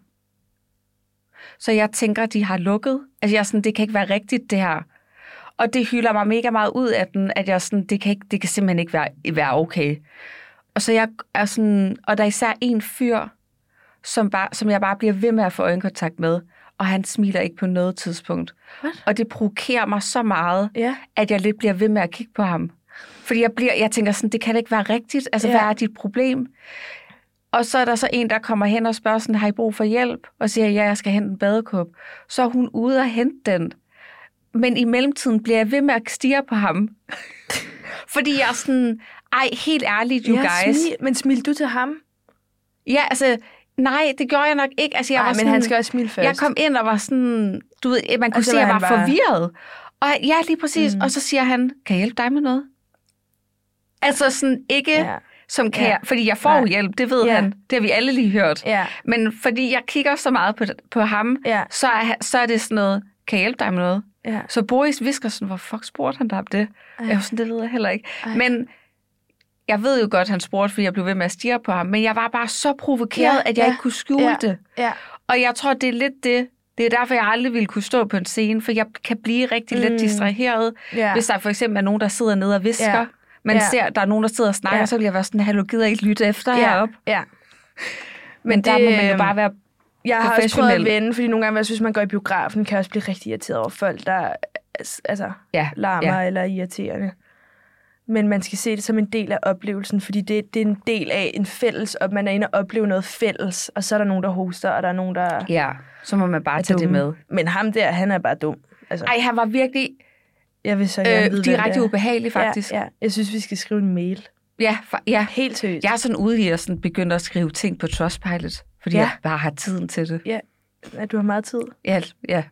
S1: Så jeg tænker, de har lukket. Altså jeg er sådan, det kan ikke være rigtigt, det her. Og det hylder mig mega meget ud af den, at jeg sådan, det kan simpelthen ikke være okay. Og så jeg er sådan, og der er især en fyr, som jeg bare bliver ved med at få øjenkontakt med, og han smiler ikke på noget tidspunkt.
S2: What?
S1: Og det provokerer mig så meget, at jeg lidt bliver ved med at kigge på ham. Fordi jeg tænker sådan, det kan da ikke være rigtigt. Altså, hvad er dit problem? Og så er der så en, der kommer hen og spørger sådan, har I brug for hjælp? Og siger, ja, jeg skal hente en badekåbe. Så er hun ude og hente den. Men i mellemtiden bliver jeg ved med at stirre på ham. Fordi jeg er sådan, helt ærligt, you guys.
S2: Men smilte du til ham?
S1: Ja, altså, nej, det gjorde jeg nok ikke. Altså, jeg var sådan,
S2: men han skal også smile først.
S1: Jeg kom ind og var sådan, du ved, man kunne se, at jeg var forvirret. Og ja, lige præcis. Og så siger han, kan jeg hjælpe dig med noget? Altså sådan, ikke som kan jeg, fordi jeg får hjælp, det ved han. Det har vi alle lige hørt.
S2: Ja.
S1: Men fordi jeg kigger så meget på ham, så er det sådan noget, kan jeg hjælpe dig med noget?
S2: Ja. Så
S1: Boris visker sådan, hvor fuck spurgte han dig om det? Jeg var sådan, det ved jeg heller ikke. Men Jeg ved jo godt, han spurgte, fordi jeg blev ved med at stirre på ham, men jeg var bare så provokeret, at jeg ikke kunne skjule det.
S2: Ja.
S1: Og jeg tror, det er lidt det. Det er derfor, jeg aldrig ville kunne stå på en scene, for jeg kan blive rigtig let distraheret, hvis der for eksempel er nogen, der sidder nede og visker. Man ser, der er nogen, der sidder og snakker, så vil jeg være sådan, hallo, gider ikke lytte efter heroppe?
S2: Ja.
S1: Men der må man jo bare være
S2: jeg har også prøvet at vende, fordi nogle gange, hvis man går i biografen, kan jeg også blive rigtig irriteret over folk, der larmer eller irriterende. Men man skal se det som en del af oplevelsen, fordi det er en del af en fælles, og man er inde og opleve noget fælles, og så er der nogen, der hoster, og der er nogen, der
S1: så må man bare tage det med.
S2: Men ham der, han er bare dum. Altså.
S1: Ej, han var virkelig
S2: jeg vil så gerne vide,
S1: direkte ubehagelig, faktisk.
S2: Ja. Jeg synes, vi skal skrive en mail.
S1: Ja.
S2: Helt seriøst.
S1: Jeg er sådan ude i at begynde at skrive ting på Trustpilot, fordi jeg bare har tiden til det.
S2: Ja, du har meget tid.
S1: Ja.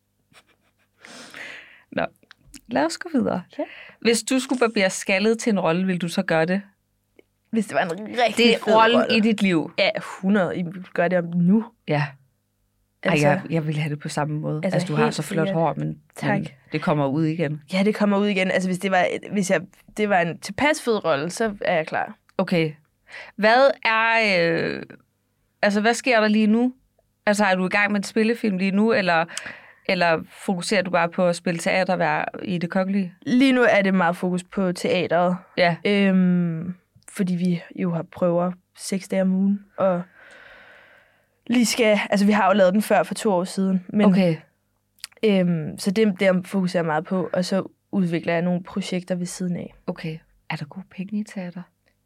S1: Nå, lad os gå videre. Ja. Hvis du skulle barbere skaldet til en rolle, ville du så gøre det?
S2: Hvis det var en rigtig
S1: det er
S2: fed
S1: rollen
S2: rolle.
S1: I dit liv.
S2: Ja, 100. I gør det om nu.
S1: Ja.
S2: Altså,
S1: jeg vil have det på samme måde. Altså du har så flot hår, men det kommer ud igen.
S2: Ja, det kommer ud igen. Altså det var en tilpas fed rolle, så er jeg klar.
S1: Okay. Hvad hvad sker der lige nu? Altså er du i gang med en spillefilm lige nu, eller fokuserer du bare på at spille teater i Det Kongelige? Lige
S2: nu er det meget fokus på teateret.
S1: Ja.
S2: Fordi vi jo har prøver 6 dage om ugen, og vi har jo lavet den før for 2 år siden. Men,
S1: okay.
S2: Så det fokuserer jeg meget på, og så udvikler jeg nogle projekter ved siden af.
S1: Okay. Er der gode penge i teater?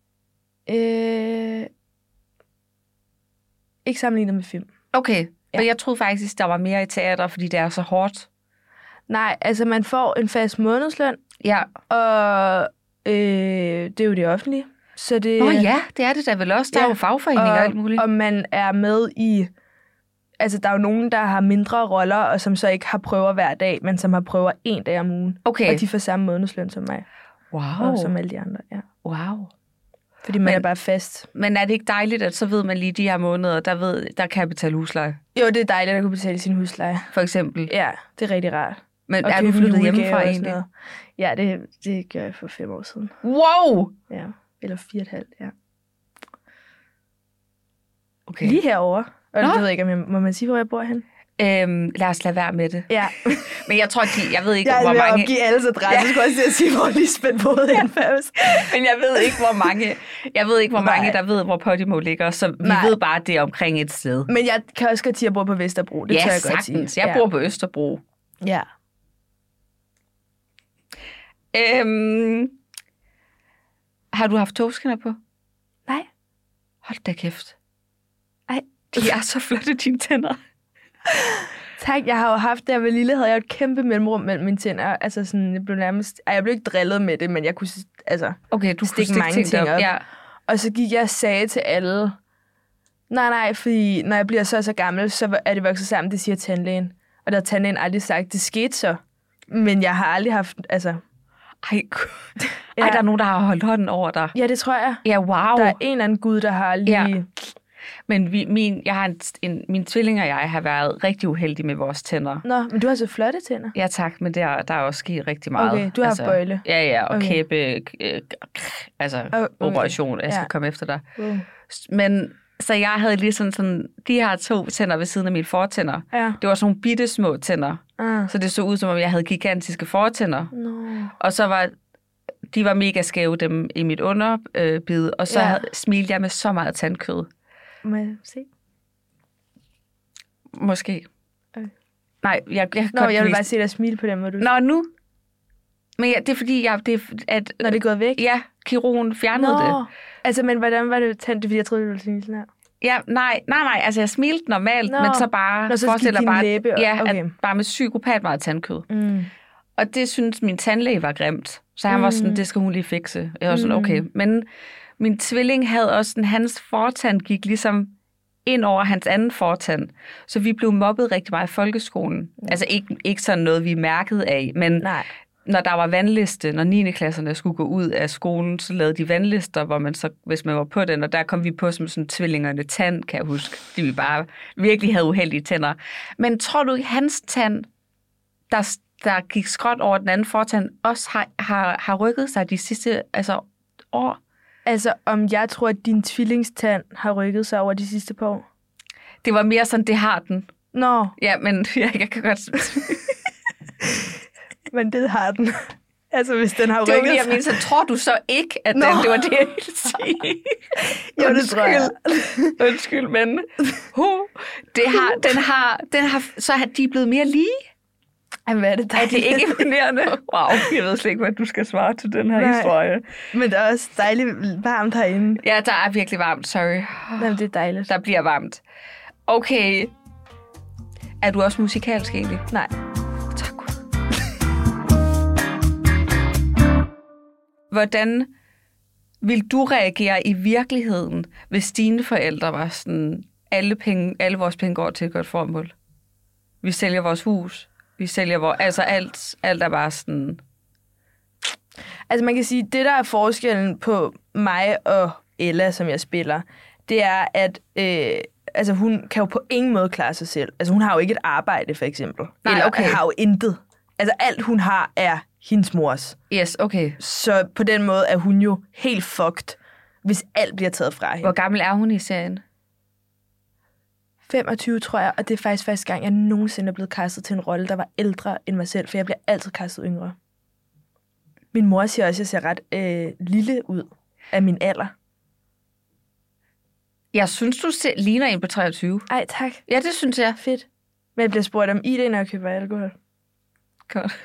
S2: Ikke sammenlignet med film.
S1: Okay, for jeg troede faktisk, der var mere i teater, fordi det er så hårdt.
S2: Nej, altså man får en fast månedsløn.
S1: Ja.
S2: Og det er jo det offentlige. Så det,
S1: det er det da vel også. Der er jo fagforeninger og alt muligt.
S2: Og man er med i... Altså, der er jo nogen, der har mindre roller, og som så ikke har prøver hver dag, men som har prøver 1 dag om ugen.
S1: Okay.
S2: Og de får samme månedsløn som mig.
S1: Wow.
S2: Og som alle de andre, ja.
S1: Wow.
S2: Fordi man er bare fast.
S1: Men er det ikke dejligt, at så ved man lige de her måneder, der kan jeg betale husleje?
S2: Jo, det er dejligt at kunne betale sin husleje.
S1: For eksempel?
S2: Ja, det er rigtig rart.
S1: Men er du flyttet hjemmefra egentlig?
S2: Ja, det gør jeg for 5 år siden.
S1: Wow!
S2: Ja, eller 4,5, ja.
S1: Okay.
S2: Lige herovre. Og det ved jeg ikke, må man sige, hvor jeg bor hen?
S1: Lad os lade være med det.
S2: Ja.
S1: Men jeg tror, jeg ved ikke, hvor mange...
S2: Jeg vil opgive alles adresse. Jeg skulle også sige, hvor Lisbeth boede indføres.
S1: Men jeg ved ikke, hvor mange, der ved, hvor Podimo ligger. Så vi ved bare, at det er omkring et sted.
S2: Men jeg kan også godt sige, at jeg bor på Vesterbro. Det tør jeg godt sige.
S1: Jeg bor på Østerbro.
S2: Ja.
S1: Har du haft togskinner på?
S2: Nej.
S1: Hold da kæft.
S2: Ej.
S1: De er så flotte, dine tænder.
S2: Tak, jeg har jo haft, da jeg var lille, havde jeg et kæmpe mellemrum mellem mine tænder. Altså sådan, jeg blev ikke drillet med det, men jeg kunne
S1: stikke
S2: mange ting op. Ja. Og så gik jeg og sagde til alle, nej, fordi når jeg bliver så gammel, så er det vokset sammen, det siger tandlægen. Og der har tandlægen aldrig sagt, det skete så. Men jeg har aldrig haft, altså...
S1: Ej, der er nogen, der har holdt hånden over dig.
S2: Ja, det tror jeg.
S1: Ja, wow.
S2: Der er en eller anden gud, der har lige... Ja.
S1: Men mine tvillinger og jeg har været rigtig uheldige med vores tænder.
S2: Nå, men du har så flotte tænder.
S1: Ja, tak, men der er også sket rigtig meget.
S2: Okay, du har haft bøjle.
S1: Ja, og kæbe, operation, jeg skal komme efter dig. Men, så jeg havde lige sådan, de her 2 tænder ved siden af mine fortænder. Ja. Det var sådan nogle bitte små tænder. Så det så ud, som om jeg havde gigantiske fortænder. Og så de var mega skæve, dem i mit underbid, og så smilte jeg med så meget tandkød.
S2: Må jeg se?
S1: Måske. Okay. Nej, jeg
S2: jeg vil bare se dig smile på den måde, du...
S1: Nå, nu? Men det er fordi,
S2: når det er gået væk?
S1: Ja, kirurgen fjernede det.
S2: Altså, men hvordan var det tændt? Fordi jeg troede, du ville smile sådan her.
S1: Ja, nej, altså jeg smilte normalt, men så bare...
S2: så forestiller bare... Læbe,
S1: at bare med psykopat meget tandkød. Og det synes min tandlæge var grimt. Så han var sådan, det skal hun lige fikse. Jeg var sådan, okay. Men min tvilling havde også sådan, hans fortand gik ligesom ind over hans anden fortand. Så vi blev mobbet rigtig meget i folkeskolen. Altså ikke sådan noget, vi mærkede af, men når der var vandliste, når 9. klasserne skulle gå ud af skolen, så lavede de vandlister, hvor man så, hvis man var på den, og der kom vi på som sådan tvillingerne tand, kan jeg huske. De vi bare virkelig havde uheldige tænder. Men tror du, hans tand, der gik skråt over den anden fortand, også har rykket sig de sidste år?
S2: Altså, om jeg tror, at din tvillingstand har rykket sig over de sidste par år?
S1: Det var mere sådan, det har den.
S2: Nå.
S1: Ja, men jeg kan godt...
S2: Men det har den. Altså, hvis den har
S1: det var
S2: rykket
S1: jeg mener, så tror du så ikke, at den, det var det, jeg ville sige.
S2: Jo, det tror jeg.
S1: Undskyld, men den har, så har de blevet mere lige.
S2: Ej, hvad er det dejligt.
S1: Er det ikke imponerende? Wow, jeg ved slet ikke, hvad du skal svare til den her historie.
S2: Men det er også dejligt varmt herinde.
S1: Ja, der er virkelig varmt, sorry.
S2: Jamen, det er dejligt.
S1: Der bliver varmt. Okay. Er du også musikalsk egentlig?
S2: Nej.
S1: Tak. Hvordan vil du reagere i virkeligheden, hvis dine forældre var sådan, alle vores penge går til et godt formål? Vi sælger vores hus, vi sælger vores... Altså alt er bare sådan...
S2: Altså man kan sige, det der er forskellen på mig og Ella, som jeg spiller, det er, at altså, hun kan jo på ingen måde klare sig selv. Altså hun har jo ikke et arbejde, for eksempel.
S1: Nej,
S2: eller
S1: okay.
S2: har jo intet. Altså alt hun har er hendes mors.
S1: Yes, okay.
S2: Så på den måde er hun jo helt fucked, hvis alt bliver taget fra hende.
S1: Hvor gammel er hun i serien?
S2: 25, tror jeg, og det er faktisk første gang, jeg nogensinde er blevet kastet til en rolle, der var ældre end mig selv, for jeg bliver altid kastet yngre. Min mor siger også, at jeg ser ret lille ud af min alder.
S1: Jeg synes, du ligner en på 23.
S2: Ej, tak.
S1: Ja, det synes jeg.
S2: Fedt. Men jeg bliver spurgt om ID, når jeg køber alkohol.
S1: Godt.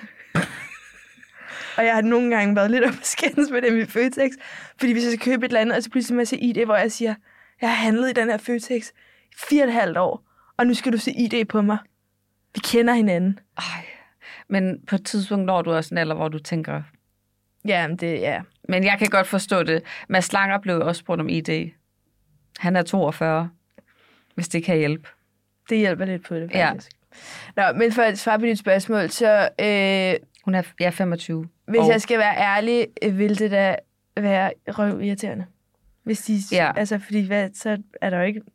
S2: Og jeg har nogle gange været lidt op at skændes med dem i Føtex, fordi hvis jeg skal købe et eller andet, og så pludselig må jeg se ID, hvor jeg siger, jeg har handlet i den her Føtex 4,5 år, og nu skal du se ID på mig. Vi kender hinanden.
S1: Ej. Men på et tidspunkt når du også en alder, hvor du tænker...
S2: Ja, det ja.
S1: Men jeg kan godt forstå det. Mads Langer blev også spurgt om ID. Han er 42, hvis det kan hjælpe.
S2: Det hjælper lidt på det, faktisk. Ja. Nå, men for at svare på dit spørgsmål, så...
S1: Hun er 25.
S2: Hvis jeg skal være ærlig, vil det da være røvirriterende. Hvis de...
S1: Ja.
S2: Altså, fordi så er der jo ikke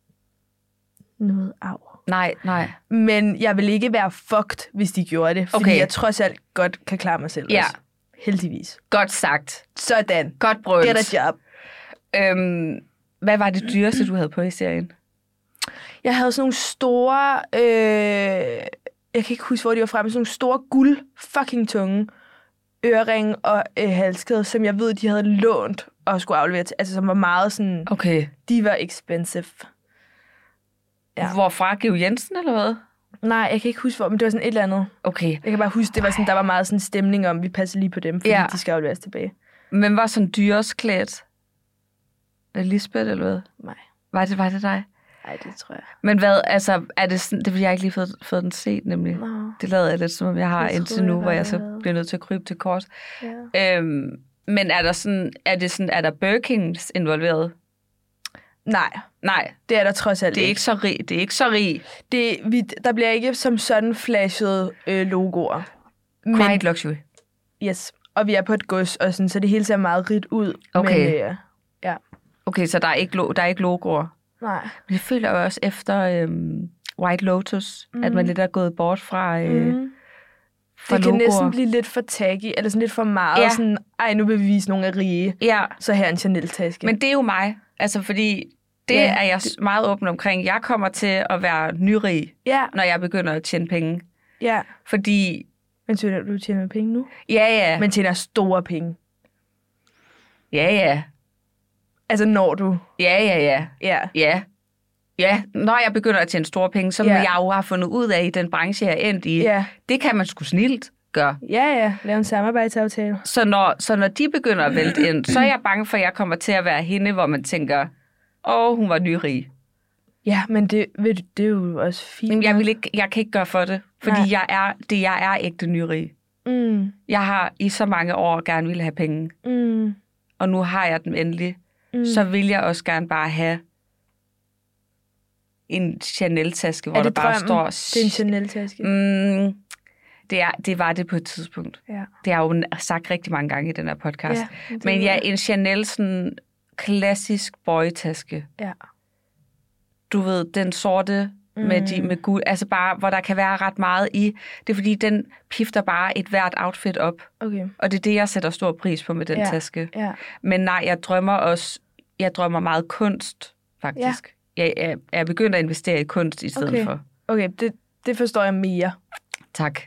S2: noget af.
S1: Nej.
S2: Men jeg vil ikke være fucked, hvis de gjorde det. Fordi jeg trods alt godt kan klare mig selv også. Heldigvis.
S1: Godt sagt.
S2: Sådan.
S1: Godt brød.
S2: Get a job.
S1: Hvad var det dyreste, du havde på i serien?
S2: Jeg havde sådan nogle store... jeg kan ikke huske, hvor de var fremme. Sådan nogle store guld fucking tunge øreringe og halskæde, som jeg ved, de havde lånt og skulle aflevere til. Altså, som var meget sådan...
S1: Okay.
S2: De var expensive.
S1: Ja. Hvorfra? Georg Jensen, eller hvad?
S2: Nej, jeg kan ikke huske, hvor, men det var sådan et eller andet.
S1: Okay.
S2: Jeg kan bare huske, det var sådan, der var meget sådan stemning om, vi passer lige på dem, fordi de skal afleveres tilbage.
S1: Men var sådan dyresklædt? Lisbeth, eller hvad?
S2: Nej.
S1: Var det dig?
S2: Nej, det tror jeg.
S1: Men hvad, altså, er det sådan, det vil jeg ikke lige fået den set, nemlig.
S2: Nå.
S1: Det lavede jeg lidt, som om jeg har indtil nu, hvor jeg så bliver nødt til at krybe til kort.
S2: Ja.
S1: Men er der Birkins involveret?
S2: Nej, det er der trods alt
S1: ikke. Det er ikke så rig.
S2: Der bliver ikke som sådan flashet logoer.
S1: Quiet luxury.
S2: Yes, og vi er på et gods, og sådan, så det hele ser meget rigt ud.
S1: Okay.
S2: Men, ja.
S1: Okay, så der er ikke logoer?
S2: Nej.
S1: Men jeg føler jo også efter White Lotus, at man lidt er gået bort fra
S2: det kan næsten blive lidt for taggy, eller sådan lidt for meget. Sådan, nu vil vi vise nogle af rige.
S1: Ja.
S2: Så her er en Chanel-taske.
S1: Men det er jo mig. Altså, fordi det er jeg meget åben omkring. Jeg kommer til at være nyrig, når jeg begynder at tjene penge.
S2: Ja.
S1: Fordi...
S2: Men tjener du tjener penge nu?
S1: Ja.
S2: Men tjener store penge?
S1: Ja.
S2: Altså, når du...
S1: Ja. Ja, når jeg begynder at tjene store penge, som jeg jo har fundet ud af i den branche, jeg er endt i, det kan man sgu snilt gøre.
S2: Ja, lave en samarbejdsaftale.
S1: Så når de begynder at vælte ind, så er jeg bange for, at jeg kommer til at være hende, hvor man tænker, hun var nyrig.
S2: Ja, men det er jo også fint.
S1: Men jeg kan ikke gøre for det, fordi jeg er ægte nyrig.
S2: Mm.
S1: Jeg har i så mange år gerne ville have penge, og nu har jeg dem endelig. Så vil jeg også gerne bare have en Chanel-taske, hvor der bare står...
S2: Det er en Chanel-taske?
S1: Det var det på et tidspunkt.
S2: Ja.
S1: Det har jeg jo sagt rigtig mange gange i den her podcast.
S2: Ja,
S1: men en Chanel sådan klassisk boy-taske.
S2: Ja.
S1: Du ved, den sorte med guld. Altså bare, hvor der kan være ret meget i. Det er fordi, den pifter bare et hvert outfit op.
S2: Okay.
S1: Og det er det, jeg sætter stor pris på med den taske.
S2: Ja.
S1: Men nej, jeg drømmer meget kunst, faktisk. Ja. Jeg er begyndt at investere i kunst i stedet for.
S2: Okay, det forstår jeg mere.
S1: Tak.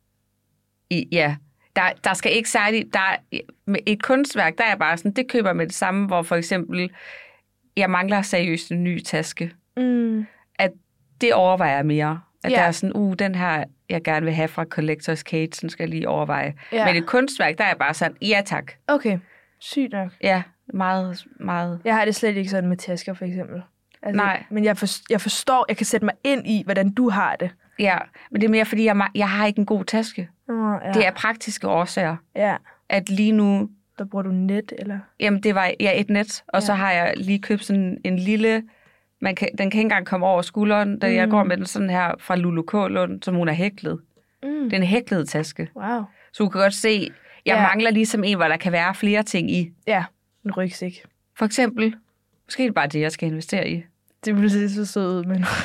S1: Der skal ikke særligt... Med et kunstværk, der er bare sådan, det køber med det samme, hvor for eksempel, jeg mangler seriøst en ny taske. At det overvejer jeg mere. At der er sådan, den her, jeg gerne vil have fra Collector's Cage, den skal jeg lige overveje. Ja. Men et kunstværk, der er bare sådan, ja tak.
S2: Okay, sygt nok.
S1: Ja, meget, meget. Jeg
S2: har det slet ikke sådan med tasker, for eksempel. Altså,
S1: nej.
S2: Men jeg forstår, jeg kan sætte mig ind i, hvordan du har det.
S1: Ja, men det er mere, fordi jeg har ikke en god taske. Det er praktiske årsager.
S2: Ja.
S1: At lige nu...
S2: Der bruger du net, eller?
S1: Jamen, det var et net, og så har jeg lige købt sådan en lille... den kan ikke engang komme over skulderen, da jeg går med den sådan her fra Lulu K-Lund, som hun er hæklet. Det er en hæklet taske.
S2: Wow.
S1: Så du kan godt se, jeg mangler ligesom en, hvor der kan være flere ting i.
S2: Ja, en rygsæk.
S1: For eksempel, måske er det bare det, jeg skal investere i.
S2: Det ville se så sød ud, men...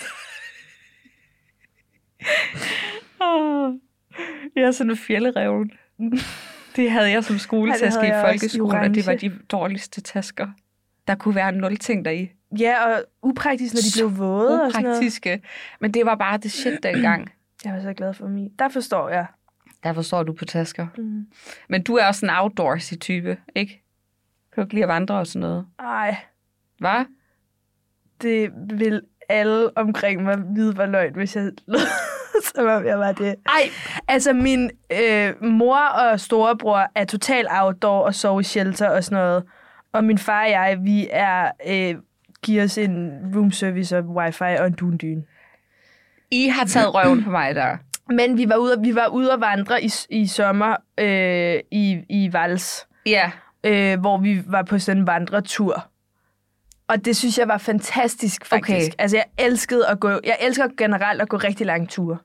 S1: Jeg er sådan en fjeldereven. Det havde jeg som skoletaske i folkeskolen, og det var de dårligste tasker. Der kunne være 0 ting deri.
S2: Ja, og upraktisk, når de blev våde og sådan noget.
S1: Upraktiske. Men det var bare det shit dengang.
S2: Jeg var så glad for mig. Der forstår jeg.
S1: Der forstår du på tasker. Men du er også en outdoorsy type, ikke? Kan du ikke lide at vandre og sådan noget?
S2: Nej.
S1: Hvad?
S2: Det vil alle omkring mig vide var løgn, hvis jeg som om jeg var det. Ej, altså min mor og storebror er total outdoor og sover i shelter og sådan noget. Og min far og jeg, vi giver os en room service og wifi og en dundyne.
S1: I har taget røven på mig der.
S2: Men vi var ude at vandre i sommer i Vals.
S1: Ja.
S2: Hvor vi var på sådan en vandretur. Og det synes jeg var fantastisk, faktisk. Okay. Altså, jeg elsker generelt at gå rigtig lange ture.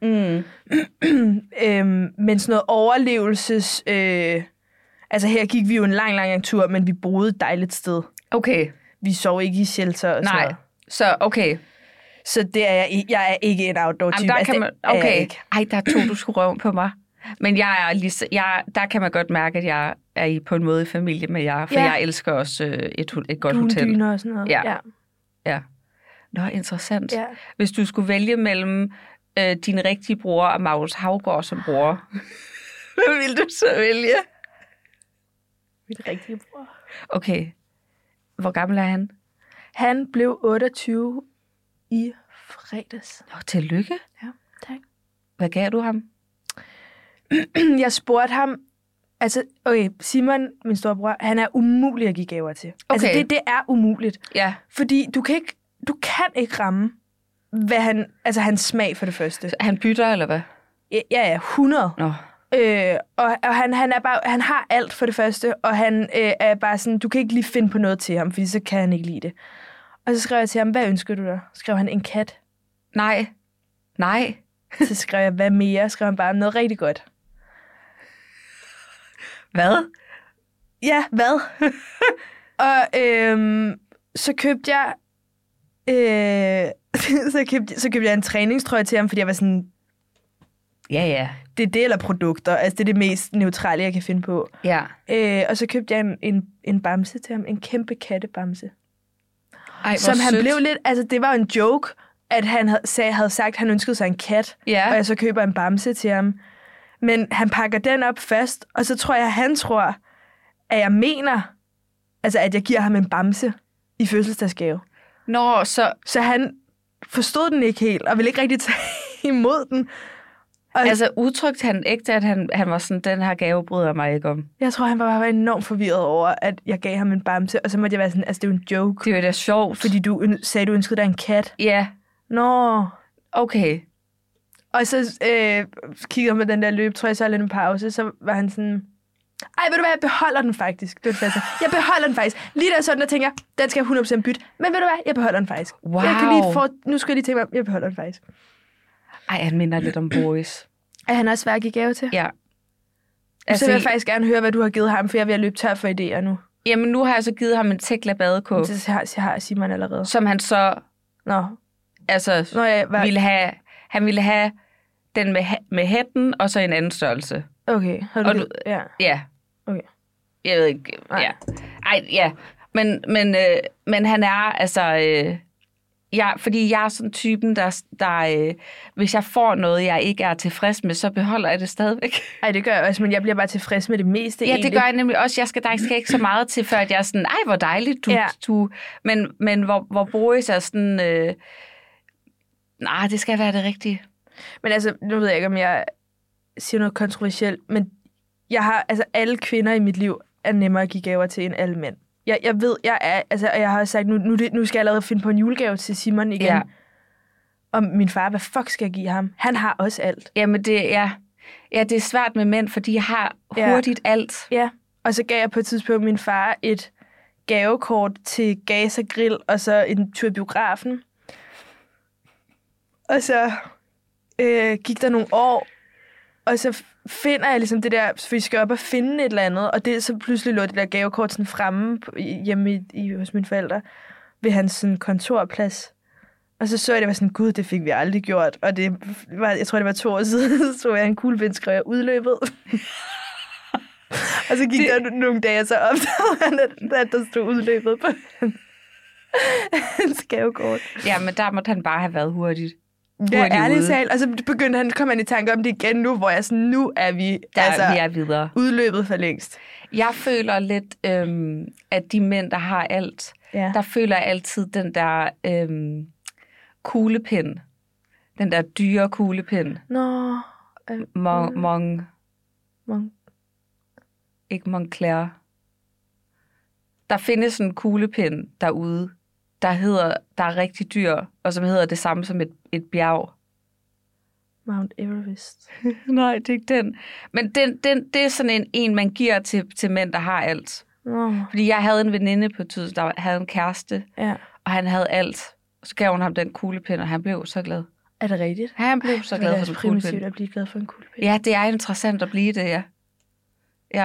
S2: Men sådan noget overlevelses... altså, her gik vi jo en lang tur, men vi boede et dejligt sted.
S1: Okay.
S2: Vi sov ikke i shelter og sådan noget.
S1: Så okay.
S2: Så det er jeg er ikke en outdoor-type.
S1: Okay. Ej, der tog du sgu røven på mig. Men der kan man godt mærke, at jeg er på en måde i familie med jer, for jeg elsker også et godt hotel.
S2: Dundyner og sådan noget.
S1: Ja. Nå, interessant.
S2: Ja.
S1: Hvis du skulle vælge mellem din rigtige bror og Magnus Haugaard som bror, hvad ville du så vælge?
S2: Mit rigtige bror.
S1: Okay. Hvor gammel er han?
S2: Han blev 28 i fredags.
S1: Nå, tillykke.
S2: Ja, tak.
S1: Hvad gav du ham?
S2: Jeg spurgte ham, altså, okay, Simon, min storebror, han er umulig at give gaver til. Okay. Altså, det er umuligt. Ja. Fordi du kan ikke ramme, hvad hans smag for det første.
S1: Han bytter, eller hvad?
S2: Ja, 100.
S1: Nå.
S2: Og han har alt for det første, og han er bare sådan, du kan ikke lige finde på noget til ham, fordi så kan han ikke lide det. Og så skrev jeg til ham, hvad ønsker du dig? Skrev han en kat?
S1: Nej.
S2: Så skrev jeg, hvad mere? Skrev han bare noget rigtig godt.
S1: Hvad?
S2: Ja, hvad? Og så købte jeg så købte jeg en træningstrøje til ham, fordi jeg var sådan,
S1: ja. Det er
S2: det eller produkter. Altså, det er det mest neutrale, jeg kan finde på.
S1: Ja.
S2: Og så købte jeg en bamse til ham. En kæmpe kattebamse.
S1: Ej,
S2: som han blev lidt... Altså, det var en joke, at han havde sagt, at han ønskede sig en kat.
S1: Ja.
S2: Og jeg så køber en bamse til ham. Men han pakker den op først, og så tror jeg, han tror, at jeg mener, altså, at jeg giver ham en bamse i fødselsdagsgave.
S1: Nå, så
S2: han forstod den ikke helt, og ville ikke rigtig tage imod den. Og
S1: altså udtrykte han ægte, at han var sådan, den her gave bryder jeg mig ikke om?
S2: Jeg tror, han var bare enormt forvirret over, at jeg gav ham en bamse, og så måtte jeg være sådan, altså det er jo en joke.
S1: Det er jo da sjovt.
S2: Fordi du sagde, du ønskede dig en kat.
S1: Ja.
S2: Nå.
S1: Okay.
S2: Og så kiggede han med den der løbetrøje, så lidt en pause, så var han sådan, ej, ved du hvad, jeg beholder den faktisk. Det var det, jeg beholder den faktisk. Lige der sådan, der tænker jeg, den skal jeg 100% bytte. Men ved du hvad, jeg beholder den faktisk.
S1: Wow.
S2: Jeg kan lige nu skal jeg lige tænke mig, jeg beholder den faktisk.
S1: Ej, han minder lidt om Boris.
S2: Er han også svær at give gave til?
S1: Ja.
S2: Altså, så vil jeg faktisk gerne høre, hvad du har givet ham, for jeg er ved at løbe tør for idéer nu.
S1: Jamen, nu har jeg så givet ham en Tekla badekåbe.
S2: Det har Simon allerede.
S1: Som han så...
S2: Nå.
S1: Altså, han ville have den med hætten, og så en anden størrelse.
S2: Okay. Ja.
S1: Ja.
S2: Okay.
S1: Jeg ved ikke. Ja. Ej, ja. Men han er, altså... fordi jeg er sådan typen, der hvis jeg får noget, jeg ikke er tilfreds med, så beholder jeg det stadigvæk.
S2: Ej, det gør jeg også, men jeg bliver bare tilfreds med det meste.
S1: Ja, det gør jeg nemlig også. Der skal ikke så meget til, før at jeg er sådan, ej, hvor dejligt, du. Men hvor Boris er sådan, nej, det skal være det rigtige.
S2: Men altså, nu ved jeg ikke, om jeg siger noget kontroversielt, men jeg har, altså alle kvinder i mit liv er nemmere at give gaver til end alle mænd. Jeg ved, og jeg har sagt, nu skal jeg allerede finde på en julegave til Simon igen. Ja. Og min far, hvad fuck skal jeg give ham? Han har også alt.
S1: Jamen, det er svært med mænd, for de har hurtigt alt.
S2: Ja, og så gav jeg på et tidspunkt min far et gavekort til Gaza Grill, og så en tur i biografen. Og så gik der nogle år, og så finder jeg ligesom det der, for vi skal op og finde et eller andet, og det så pludselig lå det der gavekort sådan fremme hjemme hos mine forældre, ved hans sådan, kontorplads. Og så jeg, det var sådan, gud, det fik vi aldrig gjort. Og det var, jeg tror, det var 2 år siden, så jeg en kuglepen, skrev jeg udløbet. Og så gik der nogle dage, så opdagede han, at der stod udløbet på hans gavekort.
S1: Ja, men der måtte han bare have været hurtigt.
S2: Ja, ærligt talt. Og så kom han i tanke om det igen nu, hvor jeg sådan, nu er vi,
S1: vi er videre.
S2: Udløbet for længst.
S1: Jeg føler lidt, at de mænd, der har alt, der føler jeg altid den der kuglepind. Den der dyre kuglepind.
S2: Nå.
S1: Ikke Moncler. Der findes en kuglepind derude, der er rigtig dyr, og som hedder det samme som et bjerg.
S2: Mount Everest.
S1: Nej, det er ikke den. Men det er sådan en man giver til mænd, der har alt. Fordi jeg havde en veninde på et tidspunkt, der havde en kæreste, og han havde alt. Og så gav hun ham den kuglepind, og han blev så glad.
S2: Er det rigtigt?
S1: Han blev så glad for den kuglepind.
S2: Det er primitivt at blive glad for en kuglepind.
S1: Ja, det er interessant at blive det, ja. Ja.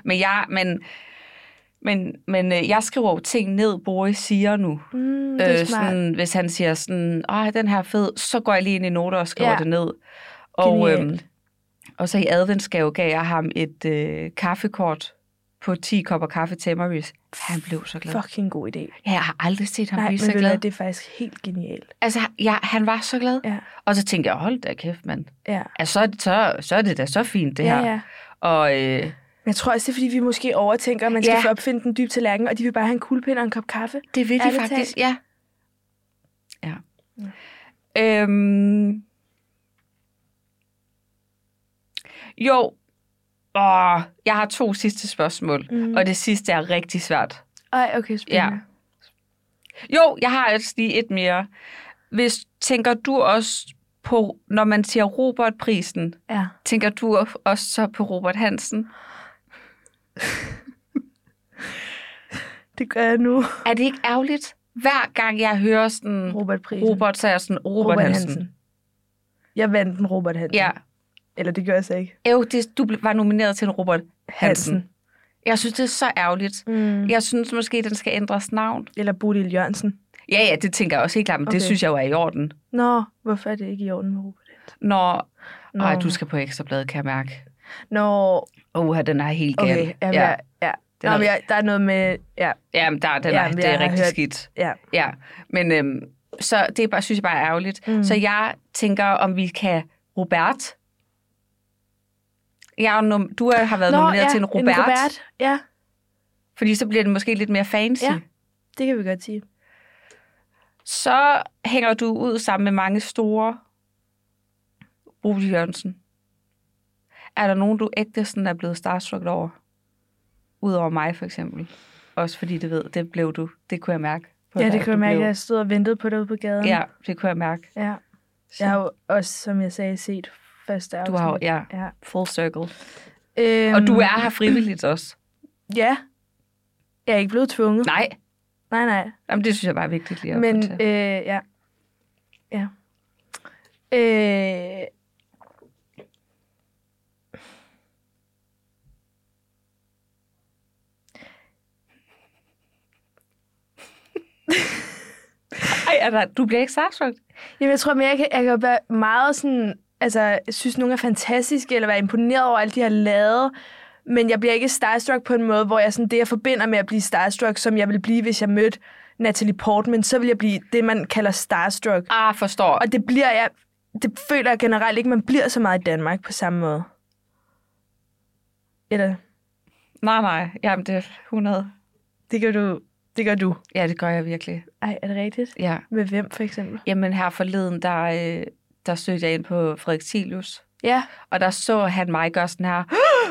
S1: Men jeg skriver jo ting ned, Boris siger nu.
S2: Det er smart.
S1: Sådan, hvis han siger sådan, den her er fed, så går jeg lige ind i noter og skriver det ned. Og så i adventsgave gav jeg ham et kaffekort på 10 kopper kaffe til Maurice. Han blev så glad.
S2: Fucking god idé.
S1: Ja, jeg har aldrig set ham blive så glad.
S2: Det er faktisk helt genialt.
S1: Altså, han var så glad. Ja. Og så tænkte jeg, hold da kæft, mand. Ja. Altså, så er det da så fint, det her. Ja. Og...
S2: jeg tror også, det er, fordi vi måske overtænker, at man skal få opfinde den dybe tallerken, og de vil bare have en kuglepind og en kop kaffe.
S1: Det vil de faktisk, ja. Jo, jeg har 2 sidste spørgsmål, og det sidste er rigtig svært.
S2: Ej, okay, spændende.
S1: Ja. Jo, jeg har altså lige et mere. Tænker du også på, når man siger Robert-prisen, tænker du også så på Robert Hansen?
S2: Det gør jeg nu.
S1: Er det ikke ærgerligt? Hver gang jeg hører sådan Robert, så er jeg sådan Robert Hansen.
S2: Jeg vandt en Robert Hansen.
S1: Ja.
S2: Eller det gør jeg så ikke.
S1: Du var nomineret til en Robert Hansen. Jeg synes, det er så ærgerligt. Jeg synes måske, den skal ændres navn.
S2: Eller Bodil Jørgensen.
S1: Ja, det tænker jeg også helt klart, men det synes jeg jo er i orden.
S2: Nå, hvorfor er det ikke i orden med Robert Hansen?
S1: Ej, du skal på Ekstrabladet, kan jeg mærke. Den er helt gal.
S2: Okay, der er noget med... Ja,
S1: men det er rigtig skidt. Ja. Men så det er bare, synes jeg bare er ærgerligt. Så jeg tænker, om vi kan... Robert. Du har været nomineret til en Robert.
S2: Ja.
S1: Fordi så bliver det måske lidt mere fancy.
S2: Ja, det kan vi godt sige.
S1: Så hænger du ud sammen med mange store. Bodil Jørgensen. Er der nogen, du ægte sådan er blevet starstruck over? Udover mig, for eksempel. Også fordi det blev du. Det kunne jeg mærke.
S2: Det kunne jeg mærke. Jeg stod og ventede på dig ude på gaden.
S1: Ja, det kunne jeg mærke.
S2: Ja. Jeg har jo også, som jeg sagde, set første afsnit.
S1: Du har jo, full circle. Og du er her frivilligt også.
S2: Ja. Jeg er ikke blevet tvunget.
S1: Nej. Jamen, det synes jeg bare er vigtigt lige at
S2: fortælle. Ja.
S1: Du bliver ikke starstruck?
S2: Jamen, jeg tror mere, jeg kan være meget sådan... Altså, jeg synes, nogle er fantastiske, eller være imponeret over alt, de har lavet. Men jeg bliver ikke starstruck på en måde, hvor jeg sådan, det, jeg forbinder med at blive starstruck, som jeg ville blive, hvis jeg mødte Natalie Portman, så vil jeg blive det, man kalder starstruck.
S1: Forstår.
S2: Og det føler jeg generelt ikke, man bliver så meget i Danmark på samme måde. Eller?
S1: Nej. Jamen, det er 100.
S2: Det gør du.
S1: Ja, det gør jeg virkelig.
S2: Ej, er det rigtigt?
S1: Ja.
S2: Med hvem, for eksempel?
S1: Jamen, her forleden, der søgte jeg ind på Frederik Silius.
S2: Ja.
S1: Og der så han mig gøre sådan her.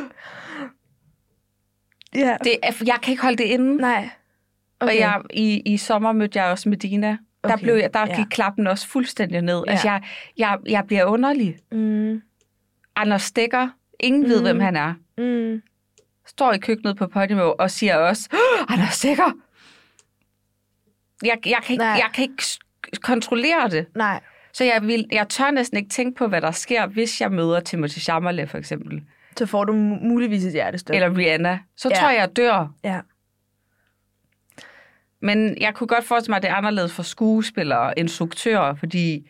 S2: Ja.
S1: Jeg kan ikke holde det inde.
S2: Nej.
S1: Okay. Og i sommer mødte jeg også Medina.
S2: Okay.
S1: Der gik klappen også fuldstændig ned.
S2: Ja.
S1: Altså, jeg bliver underlig. Anders Stikker. Ingen ved, hvem han er. Står i køkkenet på Podimo og siger også, Anders Stikker! Jeg kan ikke kontrollere det.
S2: Nej.
S1: Så jeg tør næsten ikke tænke på, hvad der sker, hvis jeg møder Timothée Chalamet, for eksempel.
S2: Så får du muligvis et hjertestop.
S1: Eller Rihanna. Så tror jeg dør.
S2: Ja.
S1: Men jeg kunne godt forestille mig, at det er anderledes for skuespillere, instruktører, fordi...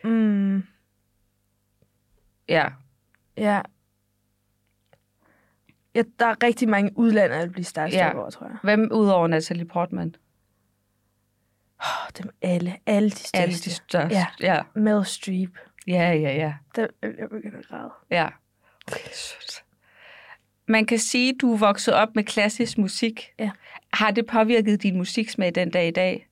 S1: Ja.
S2: Ja. Ja, der er rigtig mange udlandere, der bliver starstruck over, tror jeg.
S1: Hvem udover Natalie Portman?
S2: Dem alle. Alle de største.
S1: Alle de største, ja.
S2: Meryl Streep.
S1: Ja.
S2: Jeg begynder at græde.
S1: Ja. Sødt. Man kan sige, at du er vokset op med klassisk musik.
S2: Ja.
S1: Har det påvirket din musiksmag den dag i dag?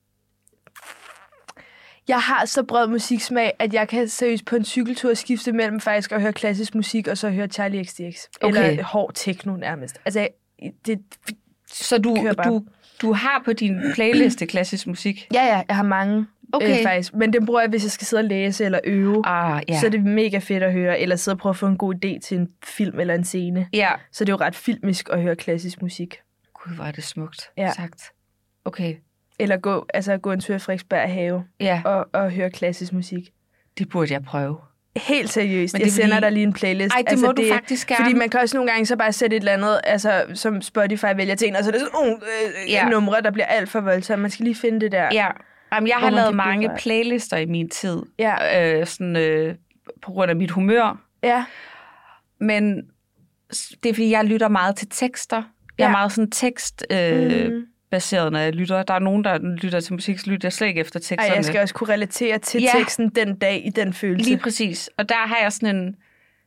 S2: Jeg har så bred musiksmag, at jeg kan seriøst på en cykeltur skifte mellem faktisk at høre klassisk musik, og så høre Charlie XCX.
S1: Okay.
S2: Eller hård techno nærmest. Altså,
S1: så du har på din playliste klassisk musik?
S2: Ja, jeg har mange. Faktisk. Men den bruger jeg, hvis jeg skal sidde og læse eller øve. Så er det mega fedt at høre, eller sidde og prøve at få en god idé til en film eller en scene.
S1: Ja.
S2: Så det er jo ret filmisk at høre klassisk musik.
S1: Gud, hvor er det smukt sagt. Okay.
S2: Eller gå en tur i Frederiksberg have og høre klassisk musik.
S1: Det burde jeg prøve.
S2: Helt seriøst. Men jeg sender dig lige en playlist.
S1: Ej, det må du faktisk gerne.
S2: Fordi man kan også nogle gange så bare sætte et eller andet, altså som Spotify vælger til en, og så er det sådan numre, der bliver alt for voldsomt. Man skal lige finde det der.
S1: Ja. Jamen, jeg har lavet mange playlister i min tid. Ja. På grund af mit humør. Ja. Men det er, fordi jeg lytter meget til tekster. Jeg er meget sådan tekstbaseret, når jeg lytter. Der er nogen, der lytter til musik, så lytter jeg slet ikke efter teksterne.
S2: Jeg skal også kunne relatere til teksten den dag i den følelse.
S1: Lige præcis. Og der har jeg sådan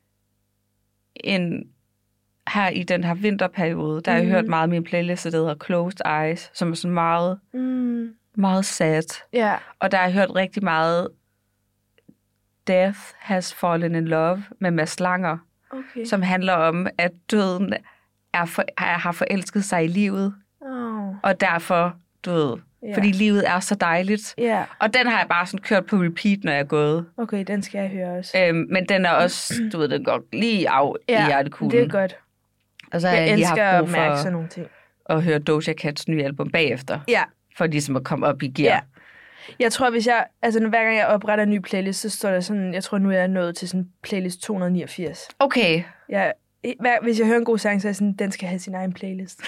S1: en her i den her vinterperiode, der har jeg hørt meget af min playlist, der hedder Closed Eyes, som er sådan meget, meget sad. Ja. Og der har jeg hørt rigtig meget Death Has Fallen in Love med Mads Langer, som handler om, at døden har forelsket sig i livet, og derfor død. Fordi livet er så dejligt. Og den har jeg bare sådan kørt på repeat, når jeg er gået.
S2: Okay, den skal jeg høre også.
S1: Men den er også, den går lige af i hjertekuglen.
S2: Det er godt.
S1: Og så
S2: jeg elsker at mærke sådan nogle ting.
S1: At høre Doja Cats nye album bagefter. Ja. For ligesom at komme op i gear.
S2: Ja. Jeg tror, hver gang jeg opretter en ny playlist, så står der sådan, jeg tror nu jeg er nået til sådan playlist 289.
S1: Okay.
S2: Hvis jeg hører en god sang, så er jeg sådan, den skal have sin egen playlist.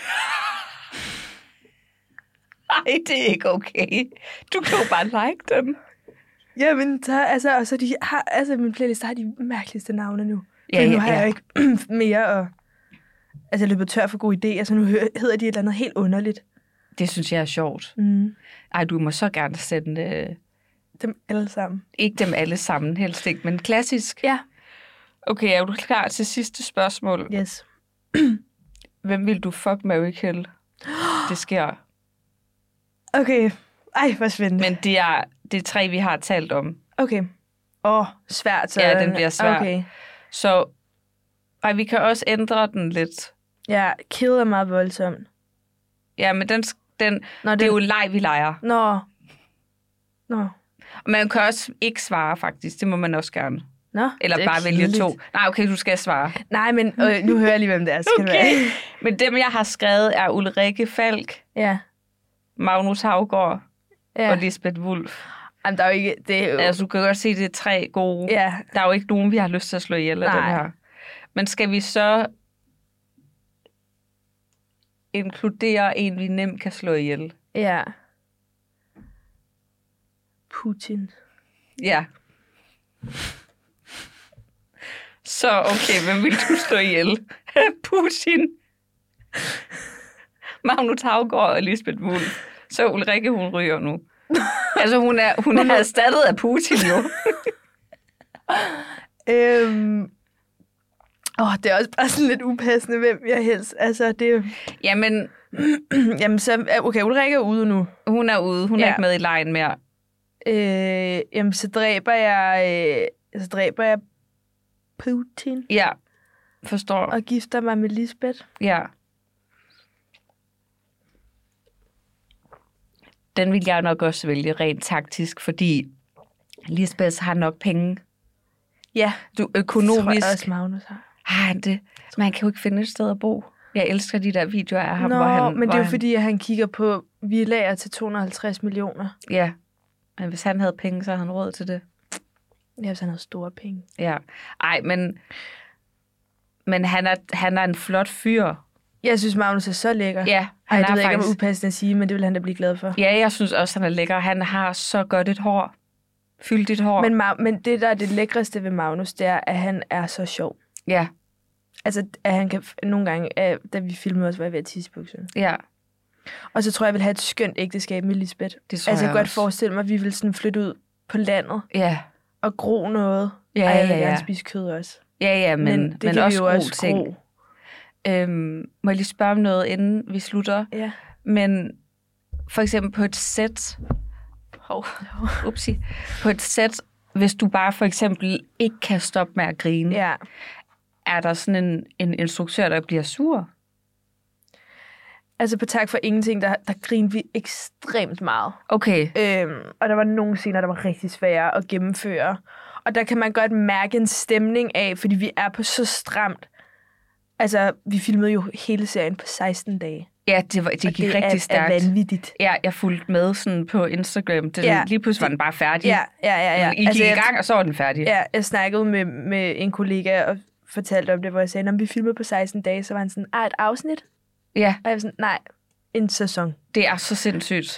S1: Nej, det er ikke okay. Du kan jo bare like dem.
S2: Jamen, og så de har, min playlist, der har de mærkeligste navne nu. Nu har jeg ikke mere at jeg løber tør for gode idéer, så nu hedder de et eller andet helt underligt.
S1: Det synes jeg er sjovt. Ej, du må så gerne sætte
S2: dem alle sammen.
S1: Ikke dem alle sammen, helst ikke, men klassisk. Ja. Okay, er du klar til sidste spørgsmål?
S2: Yes.
S1: Hvem vil du fuck, marry, kill? Det sker.
S2: Okay. Ej, hvor spændende.
S1: Men det er 3, vi har talt om.
S2: Okay. Svært. Så
S1: ja, den bliver svær. Okay. Så vi kan også ændre den lidt.
S2: Ja, kill er meget voldsomt.
S1: Ja, men det er jo leg, vi leger.
S2: Nå.
S1: Man kan også ikke svare, faktisk. Det må man også gerne.
S2: Nå,
S1: eller bare vælge 2. Nej, okay, du skal svare.
S2: Nej, men nu hører jeg lige, hvem det er.
S1: Okay. Men dem, jeg har skrevet, er Ulrikke Falk, Magnus Haugaard og Lisbeth Wulff.
S2: Jamen, der er jo ikke... Det er jo...
S1: Altså, du kan godt se, det er 3 gode.
S2: Ja.
S1: Der er jo ikke nogen, vi har lyst til at slå ihjel af den her. Men skal vi så inkludere en, vi nemt kan slå ihjel?
S2: Ja. Putin.
S1: Ja. Så okay, hvem vil du slå ihjel? Putin. Magnus Haugaard og Lisbeth Wulff. Så Ulrikke, hun ryger nu. Altså, hun er erstattet af Putin, jo.
S2: Det er også bare sådan lidt upassende, hvem jeg helst... Altså, det...
S1: Jamen...
S2: Jamen, så... Okay, Ulrikke er ude nu.
S1: Hun er ude. Hun er ikke med i lejen mere.
S2: Jamen, så dræber jeg Putin.
S1: Ja, forstår.
S2: Og gifter mig med Lisbeth.
S1: Ja. Den vil jeg nok også vælge rent taktisk, fordi Lisbeth har nok penge.
S2: Ja.
S1: Du økonomisk...
S2: Det tror jeg også, Magnus har.
S1: Har han det? Man kan jo ikke finde et sted at bo. Jeg elsker de der videoer af ham,
S2: men det er jo fordi, at han kigger på villager til 250 millioner.
S1: Ja, men hvis han havde penge, så havde han råd til det.
S2: Ja, hvis han havde store penge.
S1: Ja. Ej, men han er en flot fyr.
S2: Jeg synes, Magnus er så lækker.
S1: Ja,
S2: det ved jeg ikke, om upassende at sige, men det vil han da blive glad for.
S1: Ja, jeg synes også, han er lækker. Han har så godt et hår. Fyldigt hår.
S2: Men det, der er det lækreste ved Magnus, det er, at han er så sjov.
S1: Ja.
S2: Altså, at han kan nogle gange, da vi filmede os, var jeg ved at tisse på bukserne.
S1: Ja.
S2: Og så tror jeg vil have et skønt ægteskab med Lisbeth.
S1: Det tror
S2: jeg
S1: jeg
S2: godt
S1: også.
S2: Forestille mig, at vi vil sådan flytte ud på landet.
S1: Ja.
S2: Og gro noget.
S1: Ja,
S2: jeg vil gerne spise kød også.
S1: Ja, men
S2: det kan
S1: også
S2: vi jo også
S1: ting. Må jeg lige spørge om noget, inden vi slutter?
S2: Ja.
S1: Men for eksempel på et sæt... På et sæt, hvis du bare for eksempel ikke kan stoppe med at grine, er der sådan en instruktør, der bliver sur?
S2: Altså på Tak for Ingenting, der grinede vi ekstremt meget.
S1: Okay.
S2: Og der var nogle scener, der var rigtig svære at gennemføre. Og der kan man godt mærke en stemning af, fordi vi er på så stramt. Altså, vi filmede jo hele serien på 16 dage.
S1: Ja, det gik rigtig stærkt.
S2: Det er vanvittigt.
S1: Ja, jeg fulgte med sådan på Instagram. Lige pludselig var den bare færdig.
S2: Ja.
S1: I gik i gang, og så var den færdig.
S2: Ja, jeg snakkede med en kollega og fortalte om det, hvor jeg sagde, når vi filmede på 16 dage, så var han sådan, et afsnit?
S1: Ja.
S2: Og jeg var sådan, nej, en sæson.
S1: Det er så sindssygt.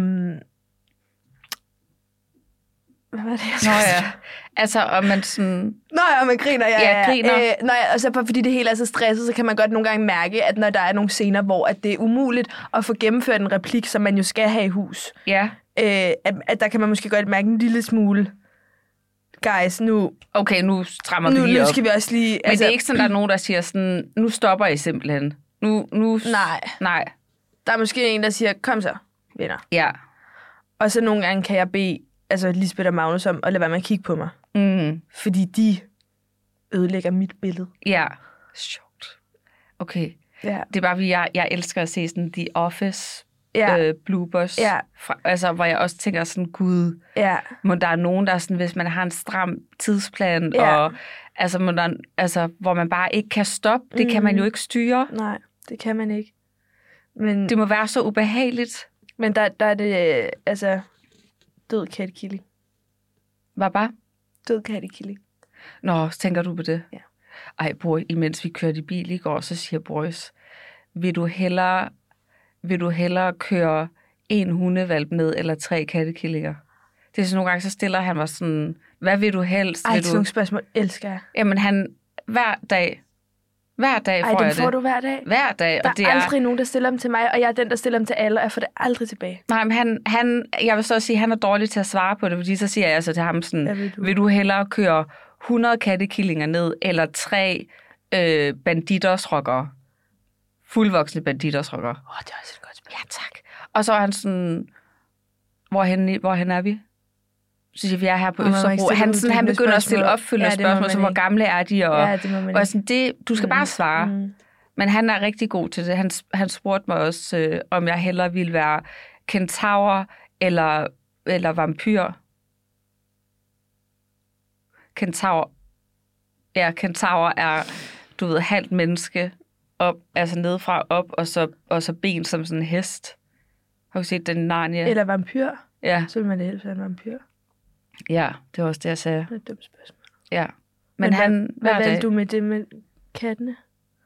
S2: Hvad var det, jeg skulle
S1: ja. Altså, om man sådan...
S2: man griner,
S1: griner.
S2: Og så fordi det hele er så stresset, så kan man godt nogle gange mærke, at når der er nogle scener, hvor at det er umuligt at få gennemført en replik, som man jo skal have i hus, at der kan man måske godt mærke en lille smule, guys, nu...
S1: Okay, nu strammer vi lige op.
S2: Nu skal vi også lige...
S1: Men det er ikke sådan, der er nogen, der siger sådan, nu stopper I simpelthen. Nu... Nej.
S2: Der er måske en, der siger, kom så, venner.
S1: Ja.
S2: Og så nogle gange kan jeg bede Lisbeth og Magnus om at lade være med at kigge på mig.
S1: Mm.
S2: Fordi de ødelægger mit billede.
S1: Ja. Sjovt. Okay.
S2: Ja.
S1: Det er bare, fordi jeg elsker at se sådan The Office bloopers.
S2: Ja.
S1: Altså, hvor jeg også tænker sådan, gud, må der er nogen, der er sådan, hvis man har en stram tidsplan, og hvor man bare ikke kan stoppe, det kan man jo ikke styre.
S2: Nej, det kan man ikke. Men
S1: det må være så ubehageligt.
S2: Men der er det, død kattekilling.
S1: Hvad bare?
S2: Død kattekilling.
S1: Nå, tænker du på det?
S2: Ja.
S1: Ej, bror, imens vi kørte i bil i går, så siger Boris, vil du hellere køre en hundevalp ned, eller 3 kattekillinger? Det er sådan nogle gange, så stiller han mig sådan, hvad vil du helst?
S2: Ej, sådan nogle spørgsmål elsker jeg.
S1: Jamen, hver dag får jeg det.
S2: Ej, det får du hver dag?
S1: Hver dag.
S2: Der er aldrig nogen, der stiller dem til mig, og jeg er den, der stiller dem til alle, og jeg får det aldrig tilbage.
S1: Nej, men jeg vil så sige, at han er dårlig til at svare på det, fordi så siger jeg altså til ham sådan, vil du hellere køre 100 kattekillinger ned, eller 3 banditersrokkere? Fuldvoksne banditersrokkere.
S2: Det er også et godt spørgsmål.
S1: Ja, tak. Og så er han sådan, hvorhen er vi? Så siger vi, er her på Østerbro. Han begynder at stille opfølgende spørgsmål, som hvor gamle er de? Og jeg sådan, du skal bare svare. Men han er rigtig god til det. Han spurgte mig også, om jeg hellere ville være kentaur eller vampyr. Kentaur er, du ved, halvt menneske, op, altså nedefra op, og så ben som sådan en hest. Har du set den Narnia?
S2: Eller vampyr.
S1: Ja.
S2: Så vil man helst være en vampyr.
S1: Ja, det var også det, jeg sagde.
S2: Det er et dumt spørgsmål.
S1: Ja. Men han...
S2: Hvad valgte du med det med kattene?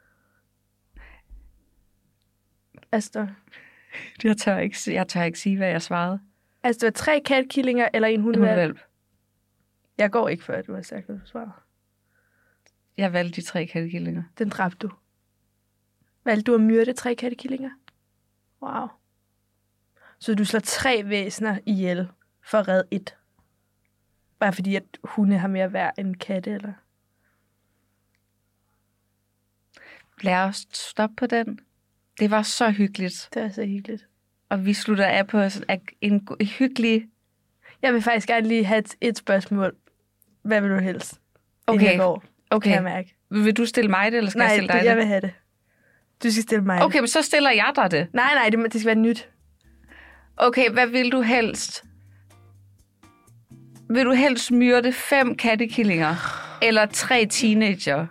S2: Astor?
S1: Jeg tør ikke sige, hvad jeg svarede.
S2: Altså, det var 3 katkillinger eller en hundevalp? Jeg går ikke, før du har sagt, hvad du svarer.
S1: Jeg valgte de 3 kattekillinger.
S2: Den dræbte du. Valgte du at myrde 3 kattekillinger? Wow. Så du slår 3 væsener ihjel for at redde 1. Bare fordi, at hunde har mere værd end katte, eller?
S1: Lad os stoppe på den. Det var så hyggeligt.
S2: Det er så hyggeligt.
S1: Og vi slutter af på en hyggelig...
S2: Jeg vil faktisk gerne lige have et spørgsmål. Hvad vil du helst?
S1: Okay.
S2: Okay. Kan jeg mærke.
S1: Vil du stille mig det, eller skal jeg stille dig det?
S2: Nej, jeg vil have det. Du skal stille mig
S1: Okay, men så stiller jeg dig det.
S2: Nej, det skal være nyt.
S1: Okay, hvad vil du helst? Vil du helst myrde 5 kattekillinger? Eller 3 teenager?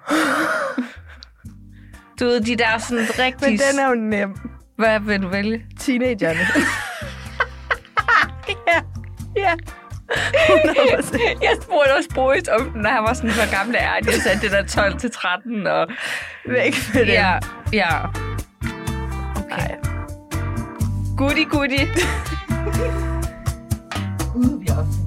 S1: Du ved, de der sådan rigtig...
S2: Men den er jo nem.
S1: Hvad vil du vælge?
S2: Teenagerne. Ja.
S1: Jeg spurgte også Boris om den, når han var sådan, hvor gamle er de? Jeg sagde, det der 12 til 13 og...
S2: Væk med det.
S1: Ja. Okay. Goodie.
S3: Gud, vi har